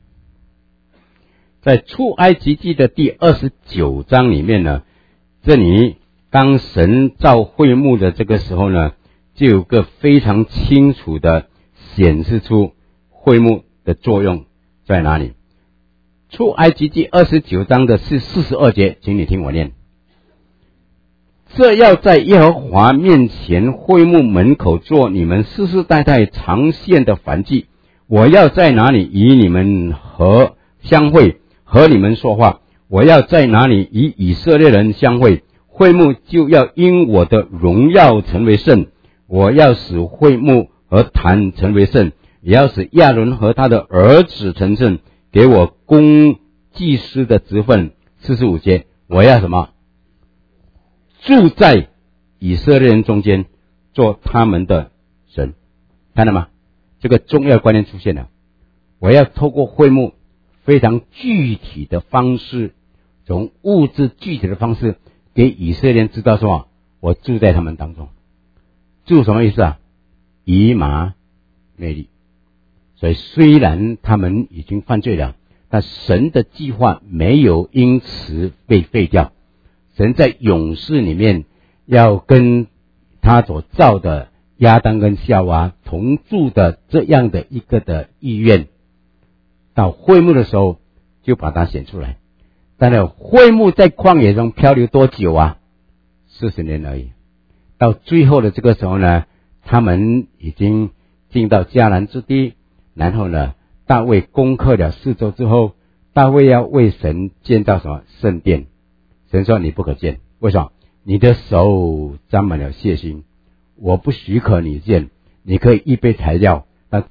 在出埃及记的第二十九章里面呢，这里当神造会幕的这个时候呢，就有个非常清楚的显示出会幕的作用在哪里。出埃及记二十九章的是四十二节，请你听我念。这要在耶和华面前会幕门口做你们世世代代常献的燔祭。我要在哪里与你们和相会，和你们说话？我要在哪里与以色列人相会？会幕就要因我的荣耀成为圣。我要使会幕和坛成为圣，也要使亚伦和他的儿子成圣，给我供祭司的职分。四十五节，我要什么？住在以色列人中间，做他们的神。看到吗？这个重要观念出现了。我要透过会幕非常具体的方式，从物质具体的方式给以色列人知道说，我住在他们当中。住什么意思啊？以马内利。所以虽然他们已经犯罪了，但神的计划没有因此被废掉。神在永世里面要跟他所造的亚当跟夏娃同住的这样的一个的意愿，到会幕的时候就把它显出来。但是会幕在旷野中漂流多久啊？四十年而已。到最后的这个时候呢，他们已经进到迦南之地，然后呢，大卫攻克了四周之后，大卫要为神建造什么圣殿。神说你不可建，为什么？你的手沾满了血腥，我不许可你建。你可以预备材料。那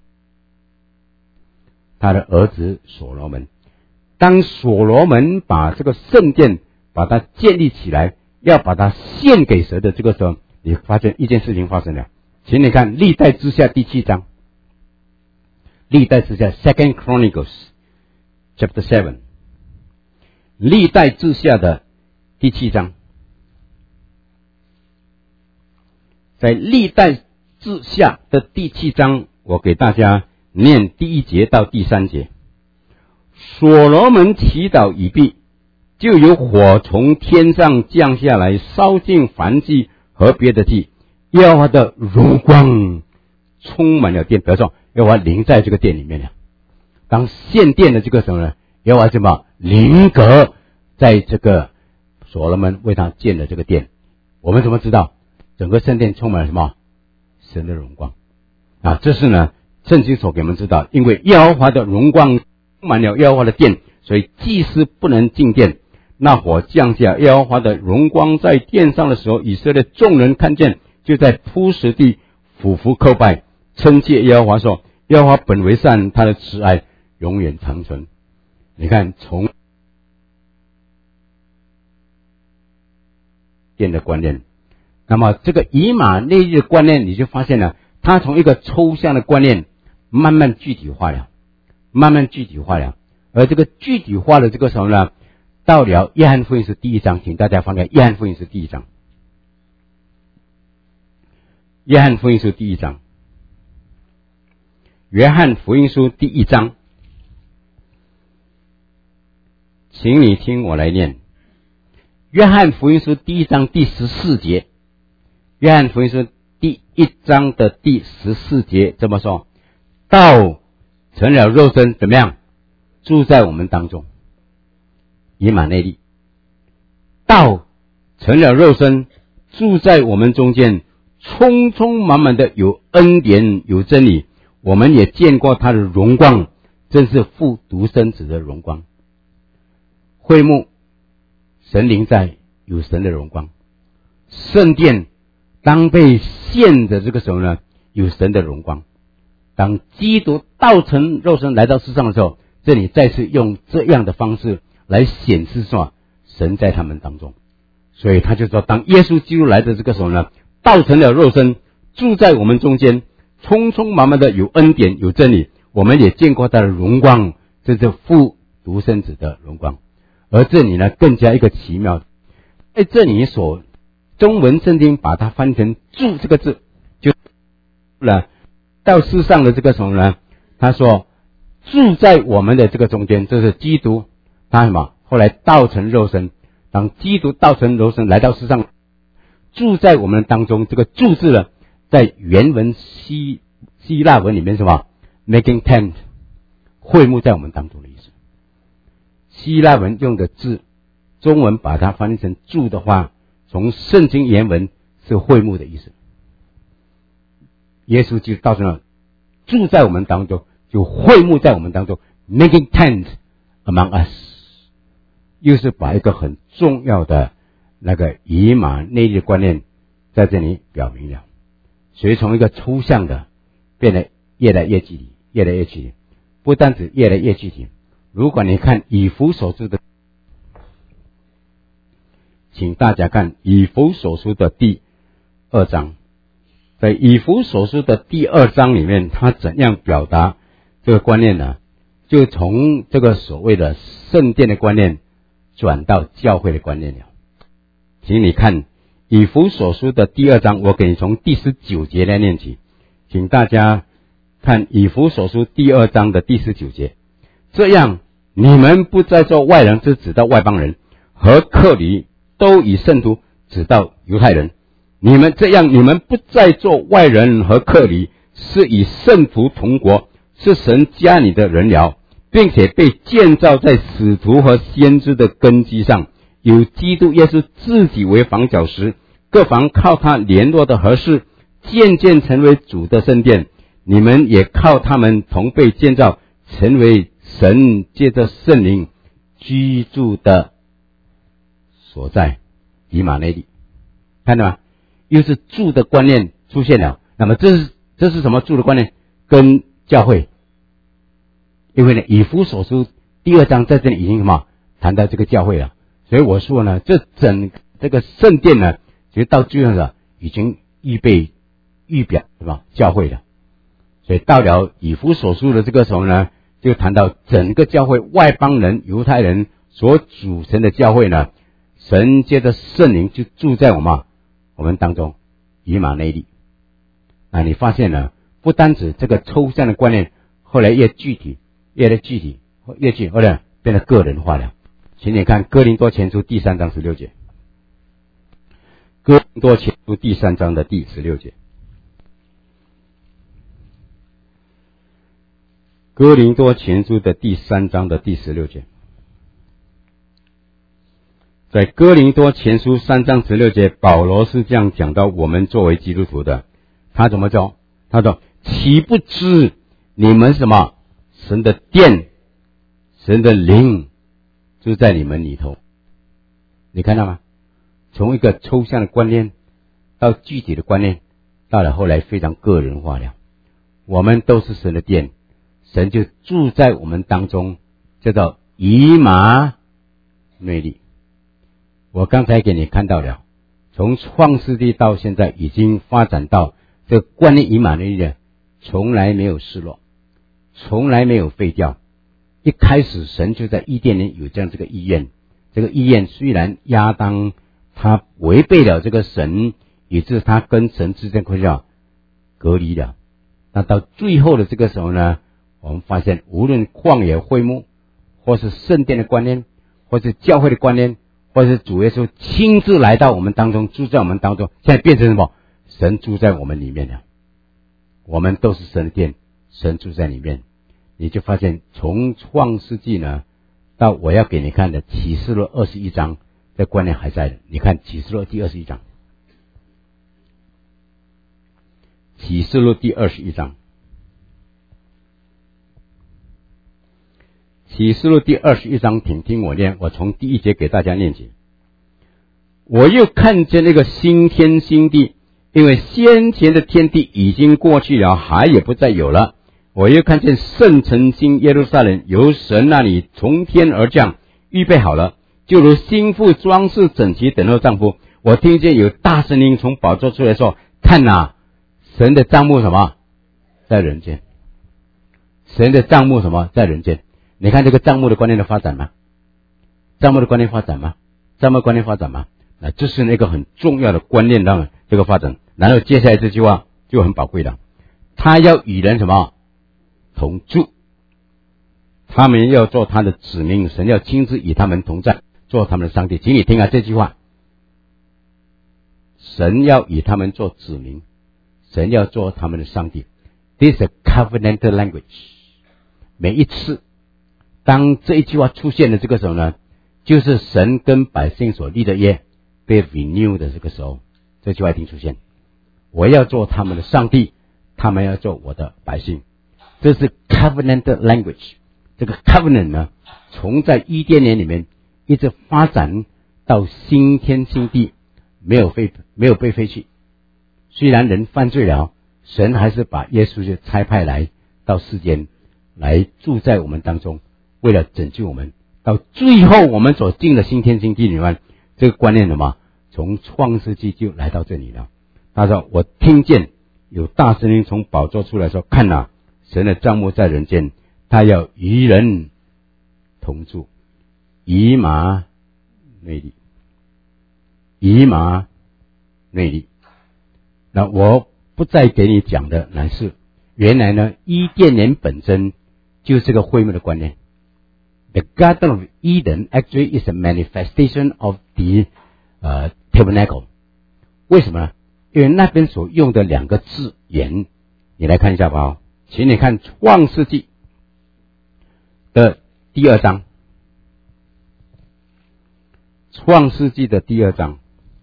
他的儿子所罗门，当所罗门把这个圣殿把它建立起来，要把它献给神的这个时候，你发现一件事情发生了。请你看历代之下第七章，历代之下 Second Chronicles Chapter seven， 历代之下的第七章。在历代之下的第七章，我给大家念第一节到第三节。所罗门祈祷已毕，就有火从天上降下来，烧尽燔祭和别的祭。耶和华的荣光充满了殿，比如说耶和华临在这个殿里面了。当献殿的这个时候呢，耶和华什么临格在这个所罗门为他建了这个殿。我们怎么知道整个圣殿充满了什么？神的荣光啊！这是呢圣经所给我们知道，因为耶和华的荣光充满了耶和华的殿，所以祭司不能进殿。那火降下，耶和华的荣光在殿上的时候，以色列众人看见，就在铺石地俯伏叩拜，称谢耶和华说：耶和华本为善，他的慈爱永远长存。你看，从殿的观念，那么这个以马内利的观念，你就发现了，它从一个抽象的观念慢慢具体化了，慢慢具体化了。而这个具体化的这个时候呢，到了约翰福音是第一章，请大家翻开约翰福音是第一章。 约翰福音书第一章，约翰福音书第一章，请你听我来念。约翰福音书第一章第十四节，约翰福音书第一章的第十四节这么说：道成了肉身，怎么样？住在我们当中。以马内利，道成了肉身，住在我们中间，充充满满的有恩典有真理，我们也见过他的荣光，真是父独生子的荣光。会幕神灵在，有神的荣光。圣殿当被献的这个时候呢，有神的荣光。当基督道成肉身来到世上的时候，这里再次用这样的方式来显示说神在他们当中。所以他就说，当耶稣基督来的这个时候呢，道成了肉身，住在我们中间，充充满满的有恩典有真理，我们也见过他的荣光，这是父独生子的荣光。而这里呢，更加一个奇妙，在这里所中文圣经把它翻成住这个字，就了到世上的这个时候呢，他说住在我们的这个中间，这是基督，他什么？后来道成肉身，当基督道成肉身来到世上，住在我们当中，这个住字呢，在原文希希腊文里面是什么 ？making tent， 会幕在我们当中的意思。希腊文用的字，中文把它翻译成住的话，从圣经原文是会幕的意思。耶稣就道成了住在我们当中，就会幕在我们当中 ，making tent among us， 又是把一个很重要的那个以马内利的观念在这里表明了。所以从一个抽象的变得越来越具体，越来越具体，不单止越来越具体。如果你看以弗所书的，请大家看以弗所书的第二章，在以弗所书的第二章里面，他怎样表达这个观念呢？就从这个所谓的圣殿的观念转到教会的观念了。请你看以弗所书的第二章，我给你从第十九节来念起，请大家看以弗所书第二章的第十九节。这样，你们不再做外人，是指到外邦人和客旅，都以圣徒指到犹太人。你们这样，你们不再做外人和客旅，是以圣徒同国，是神家里的人了，并且被建造在使徒和先知的根基上，有基督耶稣自己为房角石，各房靠他联络的合适，渐渐成为主的圣殿。你们也靠他们同被建造，成为神借着圣灵居住的所在。以马内利，看到吗？又是住的观念出现了。那么这是这是什么住的观念？跟教会。因为呢，以弗所书第二章在这里已经什么谈到这个教会了。所以我说呢，这整这个圣殿呢，其实到最后呢，已经预备预表什么教会了。所以到了以弗所书的这个时候呢，就谈到整个教会，外邦人、犹太人所组成的教会呢，神借着圣灵就住在我们我们当中，以马内利。啊，你发现呢，不单指这个抽象的观念，后来越具体，越来具体，越具体，后来变得个人化了。请你看哥林多前书第三章十六节，哥林多前书第三章的第十六节。哥林多前书的第三章的第十六节，在哥林多前书三章十六节，保罗是这样讲到我们作为基督徒的。他怎么说？他说：岂不知你们什么神的殿，神的灵就在你们里头。你看到吗？从一个抽象的观念到具体的观念，到了后来非常个人化了。我们都是神的殿，神就住在我们当中，叫做以马内利。我刚才给你看到了，从创世纪到现在已经发展到这个观念以马内利，从来没有失落，从来没有废掉。一开始神就在伊甸园有这样这个意愿，这个意愿虽然亚当他违背了这个神，以致他跟神之间关系隔离了。那到最后的这个时候呢，我们发现无论旷野会幕，或是圣殿的观念，或是教会的观念，或是主耶稣亲自来到我们当中，住在我们当中，现在变成什么？神住在我们里面了。我们都是神的殿，神住在里面。你就发现从创世纪呢到我要给你看的启示录二十一章，这观念还在的。你看启示录第二十一章，启示录第二十一章，启示录第二十一章，请听我念，我从第一节给大家念起。我又看见那个新天新地，因为先前的天地已经过去了，海也不再有了。我又看见圣城新耶路撒冷由神那里从天而降，预备好了，就如新妇装饰整齐等候丈夫。我听见有大声音从宝座出来说，看哪，神的帐幕什么在人间，神的帐幕什么在人间。你看这个帐幕的观念的发展吗？帐幕的观念发展吗？帐幕观念发展吗？那这是那个很重要的观念让这个发展。然后接下来这句话就很宝贵了，他要与人什么同住，他们要做他的子民，神要亲自与他们同在，做他们的上帝。请你听啊这句话，神要与他们做子民，神要做他们的上帝。 This is a covenantal language。 每一次当这一句话出现的这个时候呢，就是神跟百姓所立的约被 renew 的这个时候，这句话一定出现。我要做他们的上帝，他们要做我的百姓。这是 covenantal language。 这个 covenant 呢，从在伊甸园里面一直发展到新天新地，没有废没有被废弃。虽然人犯罪了，神还是把耶稣就差派来到世间来住在我们当中，为了拯救我们。到最后我们所进的新天新地里面，这个观念什么？从创世纪就来到这里了。他说我听见有大声音从宝座出来说，看哪，神的帐幕在人间，他要与人同住。以马内利，以马内利。那我不再给你讲的乃是原来呢，伊甸园本身就是个会幕的观念。The Garden of Eden actually is a manifestation of the、uh, tabernacle。 为什么呢？因为那边所用的两个字眼，你来看一下吧。请你看创世纪的第二章，创世纪的第二章，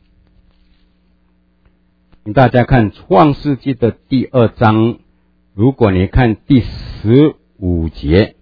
请大家看创世纪的第二章，如果你看第十五节，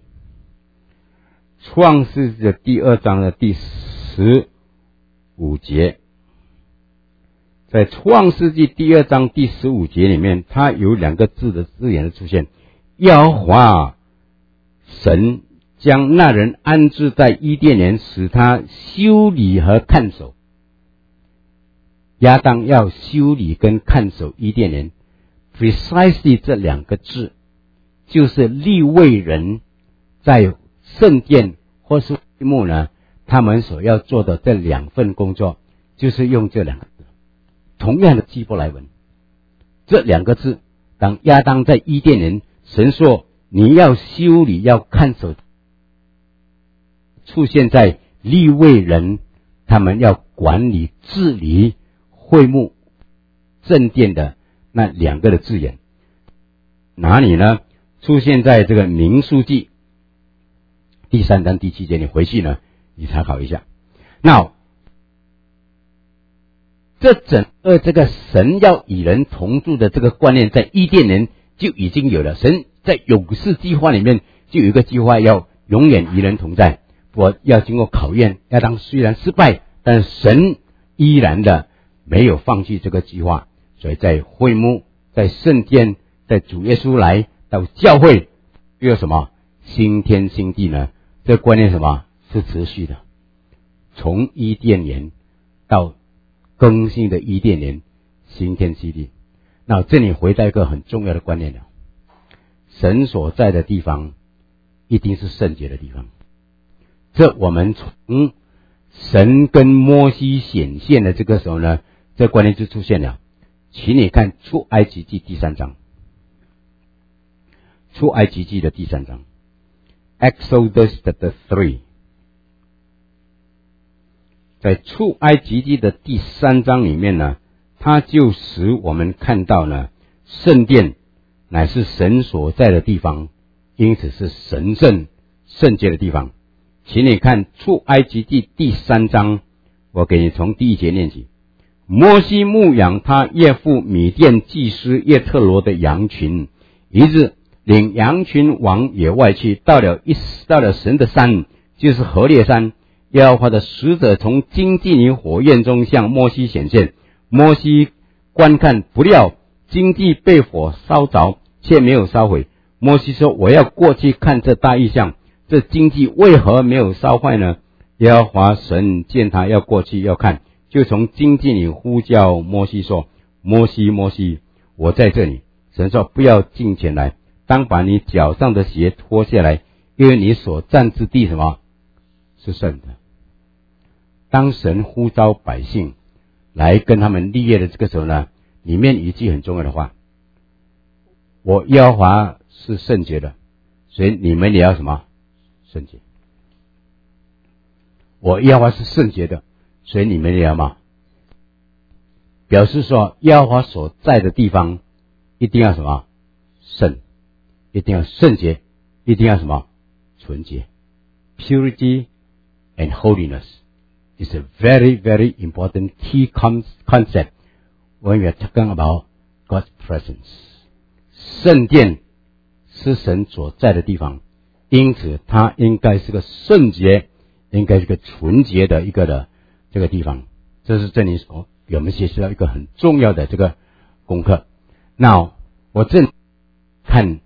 创世纪的第二章的第十五节，在创世纪第二章第十五节里面，它有两个字的字眼的出现。耶和华神将那人安置在伊甸园，使他修理和看守。亚当要修理跟看守伊甸园 ，precisely 这两个字就是利未人在圣殿或是会幕呢，他们所要做的这两份工作，就是用这两个字，同样的希伯来文。这两个字，当亚当在伊甸园，神说你要修理要看守，出现在利未人他们要管理治理会幕正殿的那两个的字眼。哪里呢？出现在这个民数记第三章第七节，你回去呢你参考一下。那这整个这个神要与人同住的这个观念，在伊甸园就已经有了。神在永世计划里面就有一个计划，要永远与人同在。我要经过考验，亚当虽然失败，但是神依然的没有放弃这个计划。所以在会幕，在圣殿，在主耶稣来到教会，又有什么新天新地呢？这个观念什么是持续的，从伊甸园到更新的伊甸园，新天新地。那这里回到一个很重要的观念了，神所在的地方一定是圣洁的地方。这我们从神跟摩西显现的这个时候呢，这观念就出现了。请你看出埃及记第三章， 出埃及记的第三章 ，Exodus chapter three， 在出埃及记的第三章里面呢，它就使我们看到呢，圣殿乃是神所在的地方，因此是神圣圣洁的地方。请你看出埃及记第三章，我给你从第一节念起。摩西牧养他岳父米甸祭司叶特罗的羊群，一日领羊群往野外去，到了一到了神的山，就是何烈山。耶和华的使者从荆棘林火焰中向摩西显现，摩西观看，不料荆棘被火烧着，却没有烧毁。摩西说：我要过去看这大异象，这荆棘为何没有烧坏呢？耶和华神见他要过去要看，就从荆棘里呼叫摩西说：摩西，摩西，我在这里。神说：不要近前来，当把你脚上的鞋脱下来，因为你所站之地什么是圣的。当神呼召百姓来跟他们立业的这个时候呢，里面一句很重要的话：我耶和华是圣洁的，所以你们也要什么圣洁。我耶和华是圣洁的，所以你们也要嘛，表示说耶和华所在的地方一定要什么圣，一定要圣洁，一定要什么纯洁。 Purity and holiness is a very very important key concept when we are talking about God's presence。 圣殿是神所在的地方，因此它应该是个圣洁，应该是个纯洁的一个的这个地方。这是这里所我们学习到一个很重要的这个功课。那我正看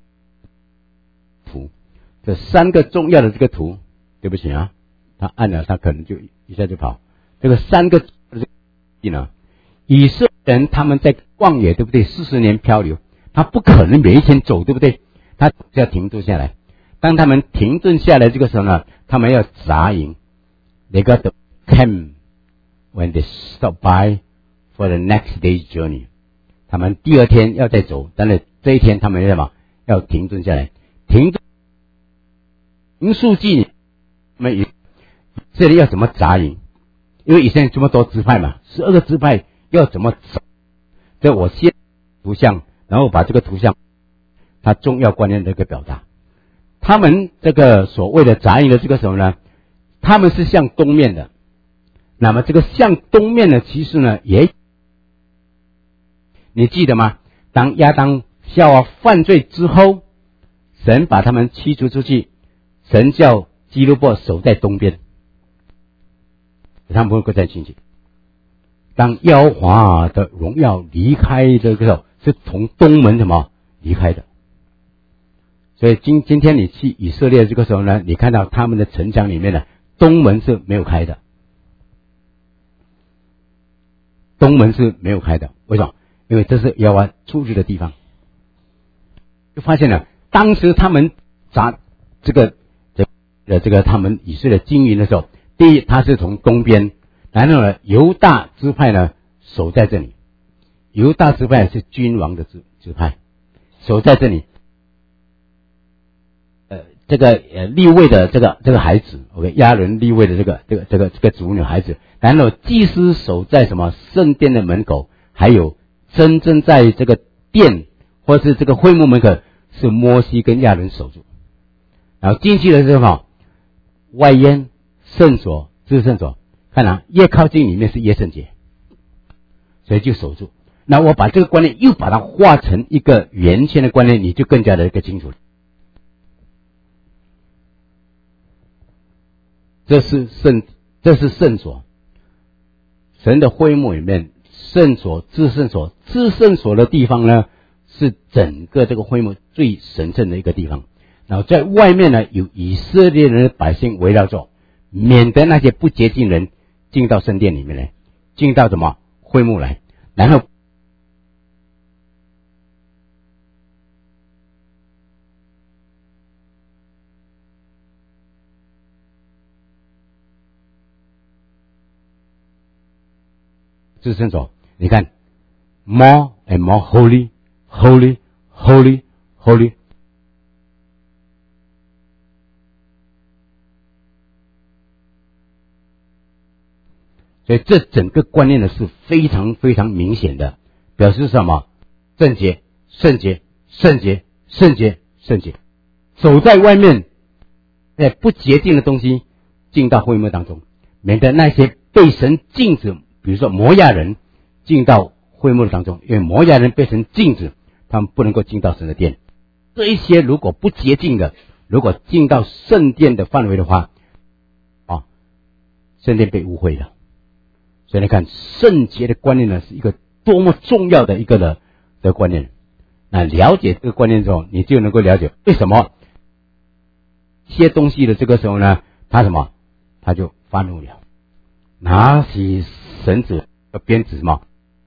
图，这三个重要的这个图，对不起啊，他按了他可能就一下就跑。这个三个呢，以色列人他们在旷野，对不对？四十年漂流，他不可能每一天走，对不对？他就要停顿下来。当他们停顿下来这个时候呢，他们要扎营。They got to camp when they stop by for the next day's journey。 他们第二天要再走，但是这一天他们要什么？要停顿下来。停顿民数记我们这里要怎么扎营？因为以前这么多支派嘛，十二个支派要怎么走？这我先图像，然后把这个图像它重要观念的一个表达。他们这个所谓的扎营的这个什么呢？他们是向东面的。那么这个向东面呢，其实呢也，你记得吗？当亚当夏娃犯罪之后，神把他们驱逐出去，神叫基路伯守在东边，他们不会再进去。当耶和华的荣耀离开的时候，是从东门什么离开的。所以今今天你去以色列这个时候呢，你看到他们的城墙里面呢，东门是没有开的，东门是没有开的。为什么？因为这是耶和华出去的地方。就发现了，当时他们砸这个这个这个他们以色列经营的时候，第一他是从东边，然后呢犹大支派呢守在这里，犹大支派是君王的支支派，守在这里。呃，这个呃利未的这个这个孩子 ，OK， 亚伦利未的这个这个这个这个族女孩子，然后祭司守在什么圣殿的门口，还有真正在这个殿或是这个会幕门口是摩西跟亚伦守住。然后进去的时候，外烟圣所至圣所，看啊，越靠近里面是越圣洁，所以就守住。那我把这个观念又把它画成一个圆圈的观念，你就更加的一个清楚了。这是圣，这是圣所，神的会幕里面，圣所、至圣所、至圣所的地方呢，是整个这个会幕最神圣的一个地方。然后在外面呢，有以色列人的百姓围绕着，免得那些不洁净人进到圣殿里面来，进到什么会幕来，然后至圣所，你看 more and more holy holy holy holy， 所以这整个观念呢是非常非常明显的，表示什么？圣洁，圣洁，圣洁，圣洁，圣洁。走在外面，在不洁净的东西进到会幕当中，免得那些被神禁止，比如说摩亚人进到会幕当中，因为摩亚人被神禁止，他们不能够进到神的殿。这一些如果不洁净的，如果进到圣殿的范围的话，啊，圣殿被污秽了。所以你看，圣洁的观念呢，是一个多么重要的一个的的观念。那了解这个观念之后，你就能够了解为什么一些东西的这个时候呢，他什么，他就发怒了，拿起绳子和鞭子什么，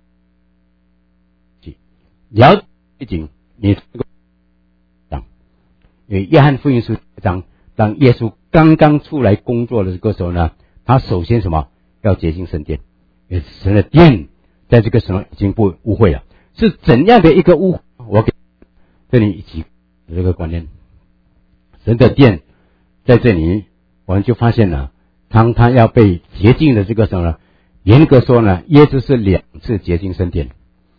了解背景，你这个讲，因为约翰福音书章，当耶稣刚刚出来工作的这个时候呢，他首先什么，要洁净圣殿，因为神的殿在这个时候已经不污秽了，是怎样的一个污？我给这里以及这个观念，神的殿在这里，我们就发现了，当他要被洁净的这个时候呢，严格说呢，耶稣是两次洁净圣殿。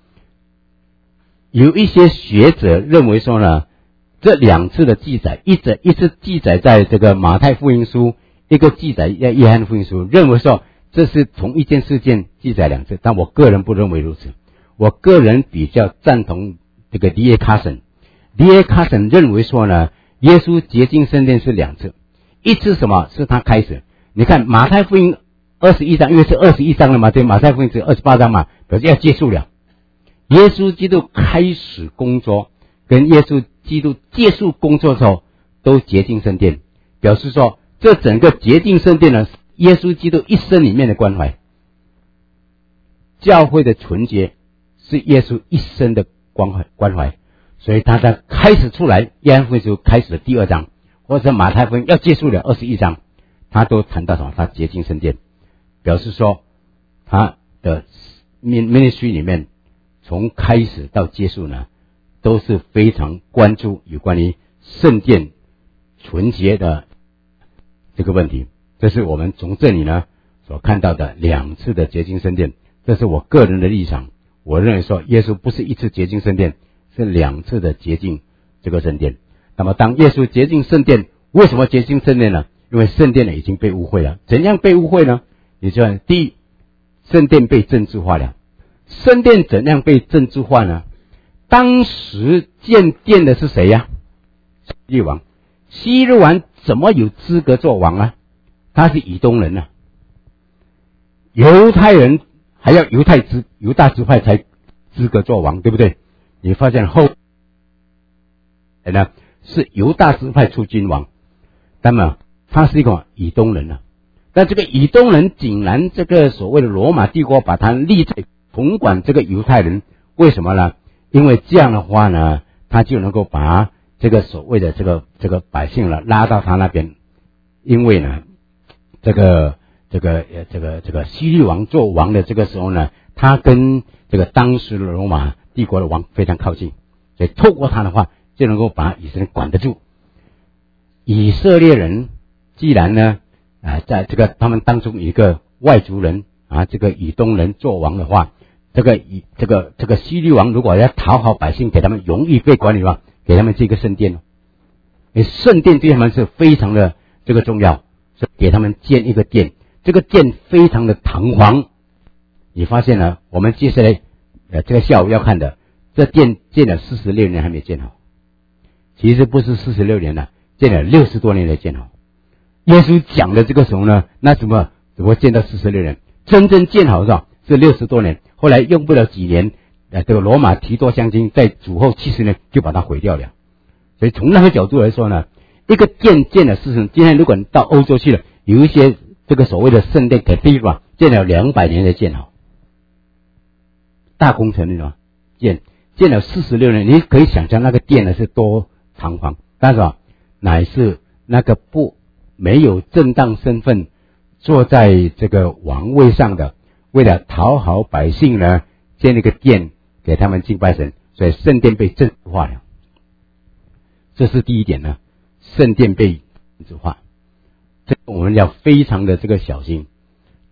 有一些学者认为说呢，这两次的记载，一则一次记载在这个马太福音书，一个记载在约翰福音书，认为说这是同一件事件记载两次，但我个人不认为如此。我个人比较赞同这个 D A Carson。D A Carson 认为说呢，耶稣洁净圣殿是两次，一次什么是他开始？你看马太福音二十一章，因为是二十一章了嘛，对，马太福音只有二十八章嘛，表示要结束了。耶稣基督开始工作，跟耶稣基督结束工作的时候，都洁净圣殿，表示说这整个洁净圣殿呢，耶稣基督一生里面的关怀。教会的纯洁是耶稣一生的关怀，关怀，所以他在开始出来，约翰福音书开始的第二章，或者马太福音要结束了二十一章，他都谈到什么？他洁净圣殿，表示说他的 ministry 里面，从开始到结束呢，都是非常关注有关于圣殿纯洁的这个问题。这是我们从这里呢所看到的两次的洁净圣殿，这是我个人的立场。我认为说，耶稣不是一次洁净圣殿，是两次的洁净这个圣殿。那么当耶稣洁净圣殿，为什么洁净圣殿呢？因为圣殿呢已经被污秽了。怎样被污秽呢？你就看，第一，圣殿被政治化了。圣殿怎样被政治化呢？当时建殿的是谁呀？希律王。希律王怎么有资格做王啊？他是以东人啊，犹太人还要犹太支犹大支派才资格做王，对不对？你发现后来呢是犹大支派出君王，那么他是一个以东人啊。但这个以东人竟然这个所谓的罗马帝国把他立在统管这个犹太人，为什么呢？因为这样的话呢，他就能够把这个所谓的这个这个百姓了拉到他那边。因为呢，这个这个呃这个这个希律王做王的这个时候呢，他跟这个当时的罗马帝国的王非常靠近，所以透过他的话，就能够把以色列管得住。以色列人既然呢啊、呃，在这个他们当中有一个外族人啊，这个以东人做王的话，这个以这个这个希律王如果要讨好百姓，给他们容易被管理的话，给他们这个圣殿哦，因为圣殿对他们是非常的这个重要，所以给他们建一个殿，这个殿非常的堂皇。你发现了，我们接下来呃这个下午要看的，这殿建了四十六年还没建好，其实不是四十六年了，建了六十多年才建好。耶稣讲的这个时候呢，那怎么怎么建到四十六年？真正建好是吧？是六十多年，后来用不了几年，呃，这个罗马提多将军在主后七十年就把它毁掉了。所以从那个角度来说呢，一个殿建了四十年，今天如果你到欧洲去了，有一些这个所谓的圣殿 cathedral 建了两百年才建好，大工程那种建建了四十六年，你可以想象那个殿呢是多堂皇，但是啊，乃是那个不没有正当身份坐在这个王位上的，为了讨好百姓呢，建了一个殿给他们敬拜神，所以圣殿被政治化了。这是第一点呢，圣殿被政治化，这我们要非常的这个小心。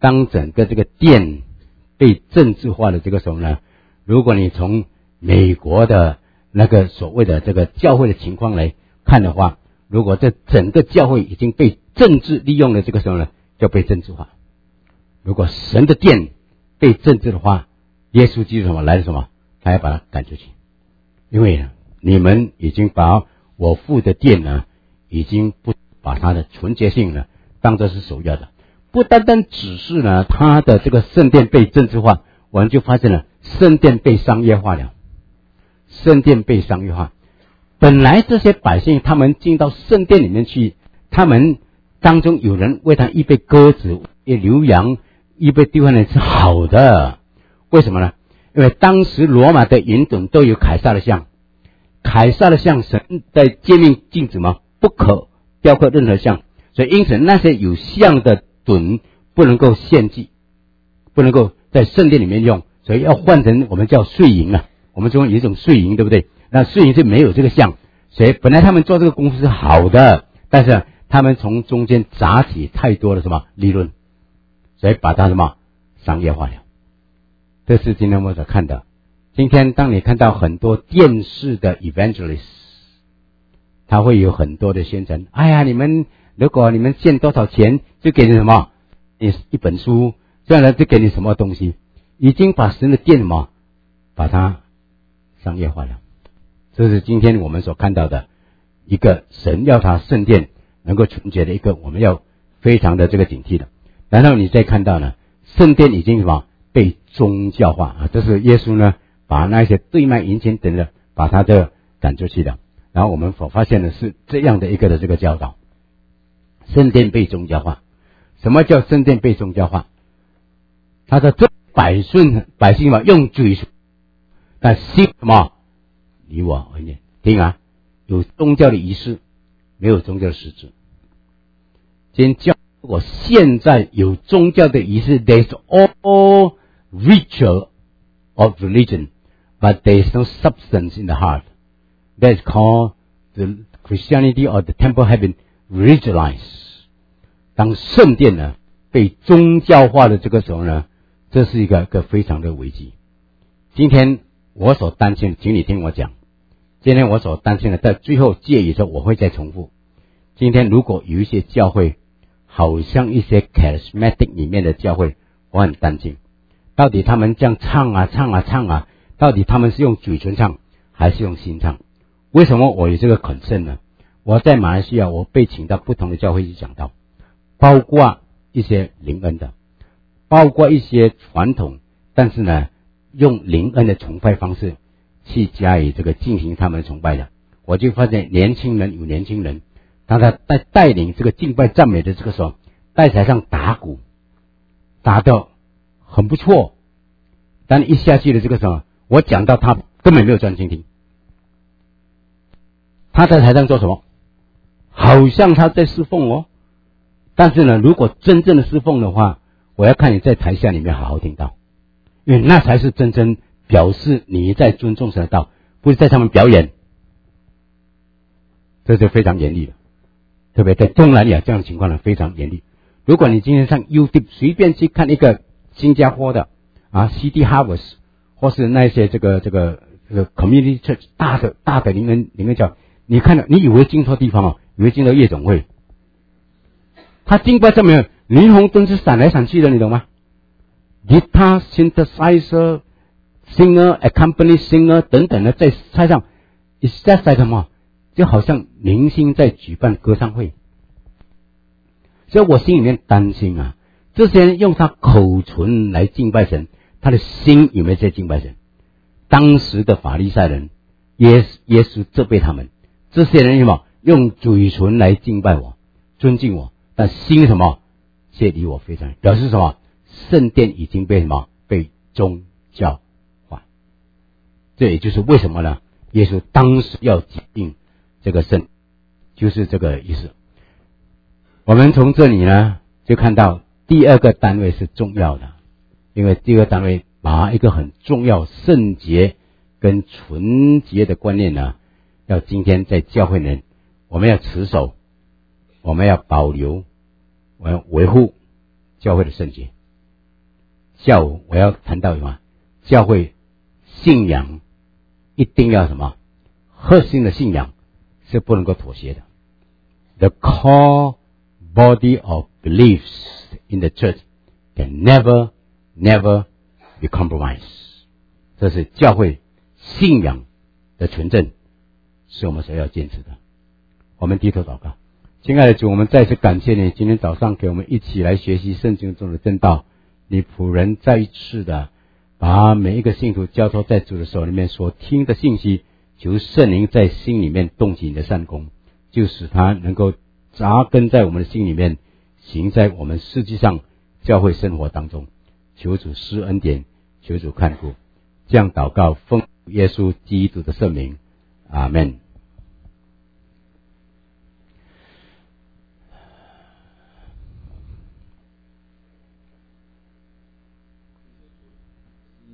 当整个这个殿被政治化的这个时候呢，如果你从美国的那个所谓的这个教会的情况来看的话，如果这整个教会已经被政治利用的这个时候呢，就被政治化。如果神的殿被政治的话，耶稣基督什么来了什么，他要把他赶出去，因为你们已经把我父的殿呢，已经不把它的纯洁性呢当作是首要的。不单单只是呢他的这个圣殿被政治化，我们就发现了圣殿被商业化了。圣殿被商业化，本来这些百姓他们进到圣殿里面去，他们当中有人为他预备鸽子、牛羊，预备地方呢是好的。为什么呢？因为当时罗马的银盾都有凯撒的像，凯撒的像神在诫命禁止吗？不可雕刻任何像，所以因此那些有像的盾不能够献祭，不能够在圣殿里面用，所以要换成我们叫碎银啊。我们中有一种碎银，对不对？那碎银是没有这个像，所以本来他们做这个功夫是好的，但是他们从中间砸起太多的什么利润，所以把它什么商业化了。这是今天我所看的。今天当你看到很多电视的 evangelist， 他会有很多的宣传，哎呀，你们如果你们献多少钱，就给你什么，你一本书，这样呢就给你什么东西，已经把神的殿什么，把它商业化了。这是今天我们所看到的一个神要他圣殿能够纯洁的一个我们要非常的这个警惕的。然后你再看到呢，圣殿已经什么被宗教化啊，这是耶稣呢把那些对卖银钱等的把他这赶出去的。然后我们所发现的是这样的一个的这个教导，圣殿被宗教化。什么叫圣殿被宗教化？他的这百姓百姓嘛用嘴说，但心什么离我而远。听啊，有宗教的仪式，没有宗教的实质。今天教我现在有宗教的仪式 ，there's all ritual of religion, but there's no substance in the heart. That's called the Christianity or the temple have been religialized. 当圣殿呢被宗教化的这个时候呢，这是一个个非常的危机。今天我所担心，请你听我讲。今天我所担心的，在最后借语的时候我会再重复。今天如果有一些教会，好像一些 charismatic 里面的教会，我很担心，到底他们这样唱啊唱啊唱啊，到底他们是用嘴唇唱还是用心唱？为什么我有这个 concern 呢？我在马来西亚，我被请到不同的教会去讲道，包括一些灵恩的，包括一些传统，但是呢用灵恩的崇拜方式去加以这个进行他们的崇拜的。我就发现年轻人有年轻人，当他在带领这个敬拜赞美的这个时候，在台上打鼓打得很不错，但一下去的这个时候，我讲到他根本没有专心听。他在台上做什么？好像他在侍奉哦，但是呢，如果真正的侍奉的话，我要看你在台下里面好好听到，因为那才是真正表示你在尊重神的道，不是在上面表演。这是非常严厉的，特别在东南亚这样的情况呢非常严厉。如果你今天上 YouTube 随便去看一个新加坡的啊 City Harvest 或是那些这个这个这个 Community Church 大的大的灵恩灵恩教，你看到你以为进错地方哦，以为进到夜总会。他敬拜上面霓虹灯是闪来闪去的，你懂吗？ Guitar synthesizer singer accompany singer 等等的在台上 is just like 什么，就好像明星在举办歌唱会。所以我心里面担心啊，这些人用他口唇来敬拜神，他的心有没有在敬拜神？当时的法利赛人耶耶稣责备他们，这些人什么用嘴唇来敬拜我尊敬我，但心什么却离我非常远，表示什么？圣殿已经被什么被宗教化。这也就是为什么呢？耶稣当时要指定这个圣，就是这个意思。我们从这里呢就看到第二个单位是重要的，因为第二个单位把一个很重要圣洁跟纯洁的观念呢，要今天在教会呢我们要持守，我们要保留，我们要维护教会的圣洁。 下午我要谈到什么？教会信仰一定要什么？核心的信仰是不能够妥协的。The core body of beliefs in the church can never, never be compromised. 这是教会信仰的纯正，是我们所要坚持的。我们低头祷告。亲爱的主，我们再次感谢你，今天早上给我们一起来学习圣经中的真道。你仆人再一次的把每一个信徒交托在主的手里面，所听的信息，求圣灵在心里面动起你的善功，就使他能够扎根在我们的心里面，行在我们实际上教会生活当中。求主施恩典，求主看顾，这样祷告奉耶稣基督的圣名，阿们。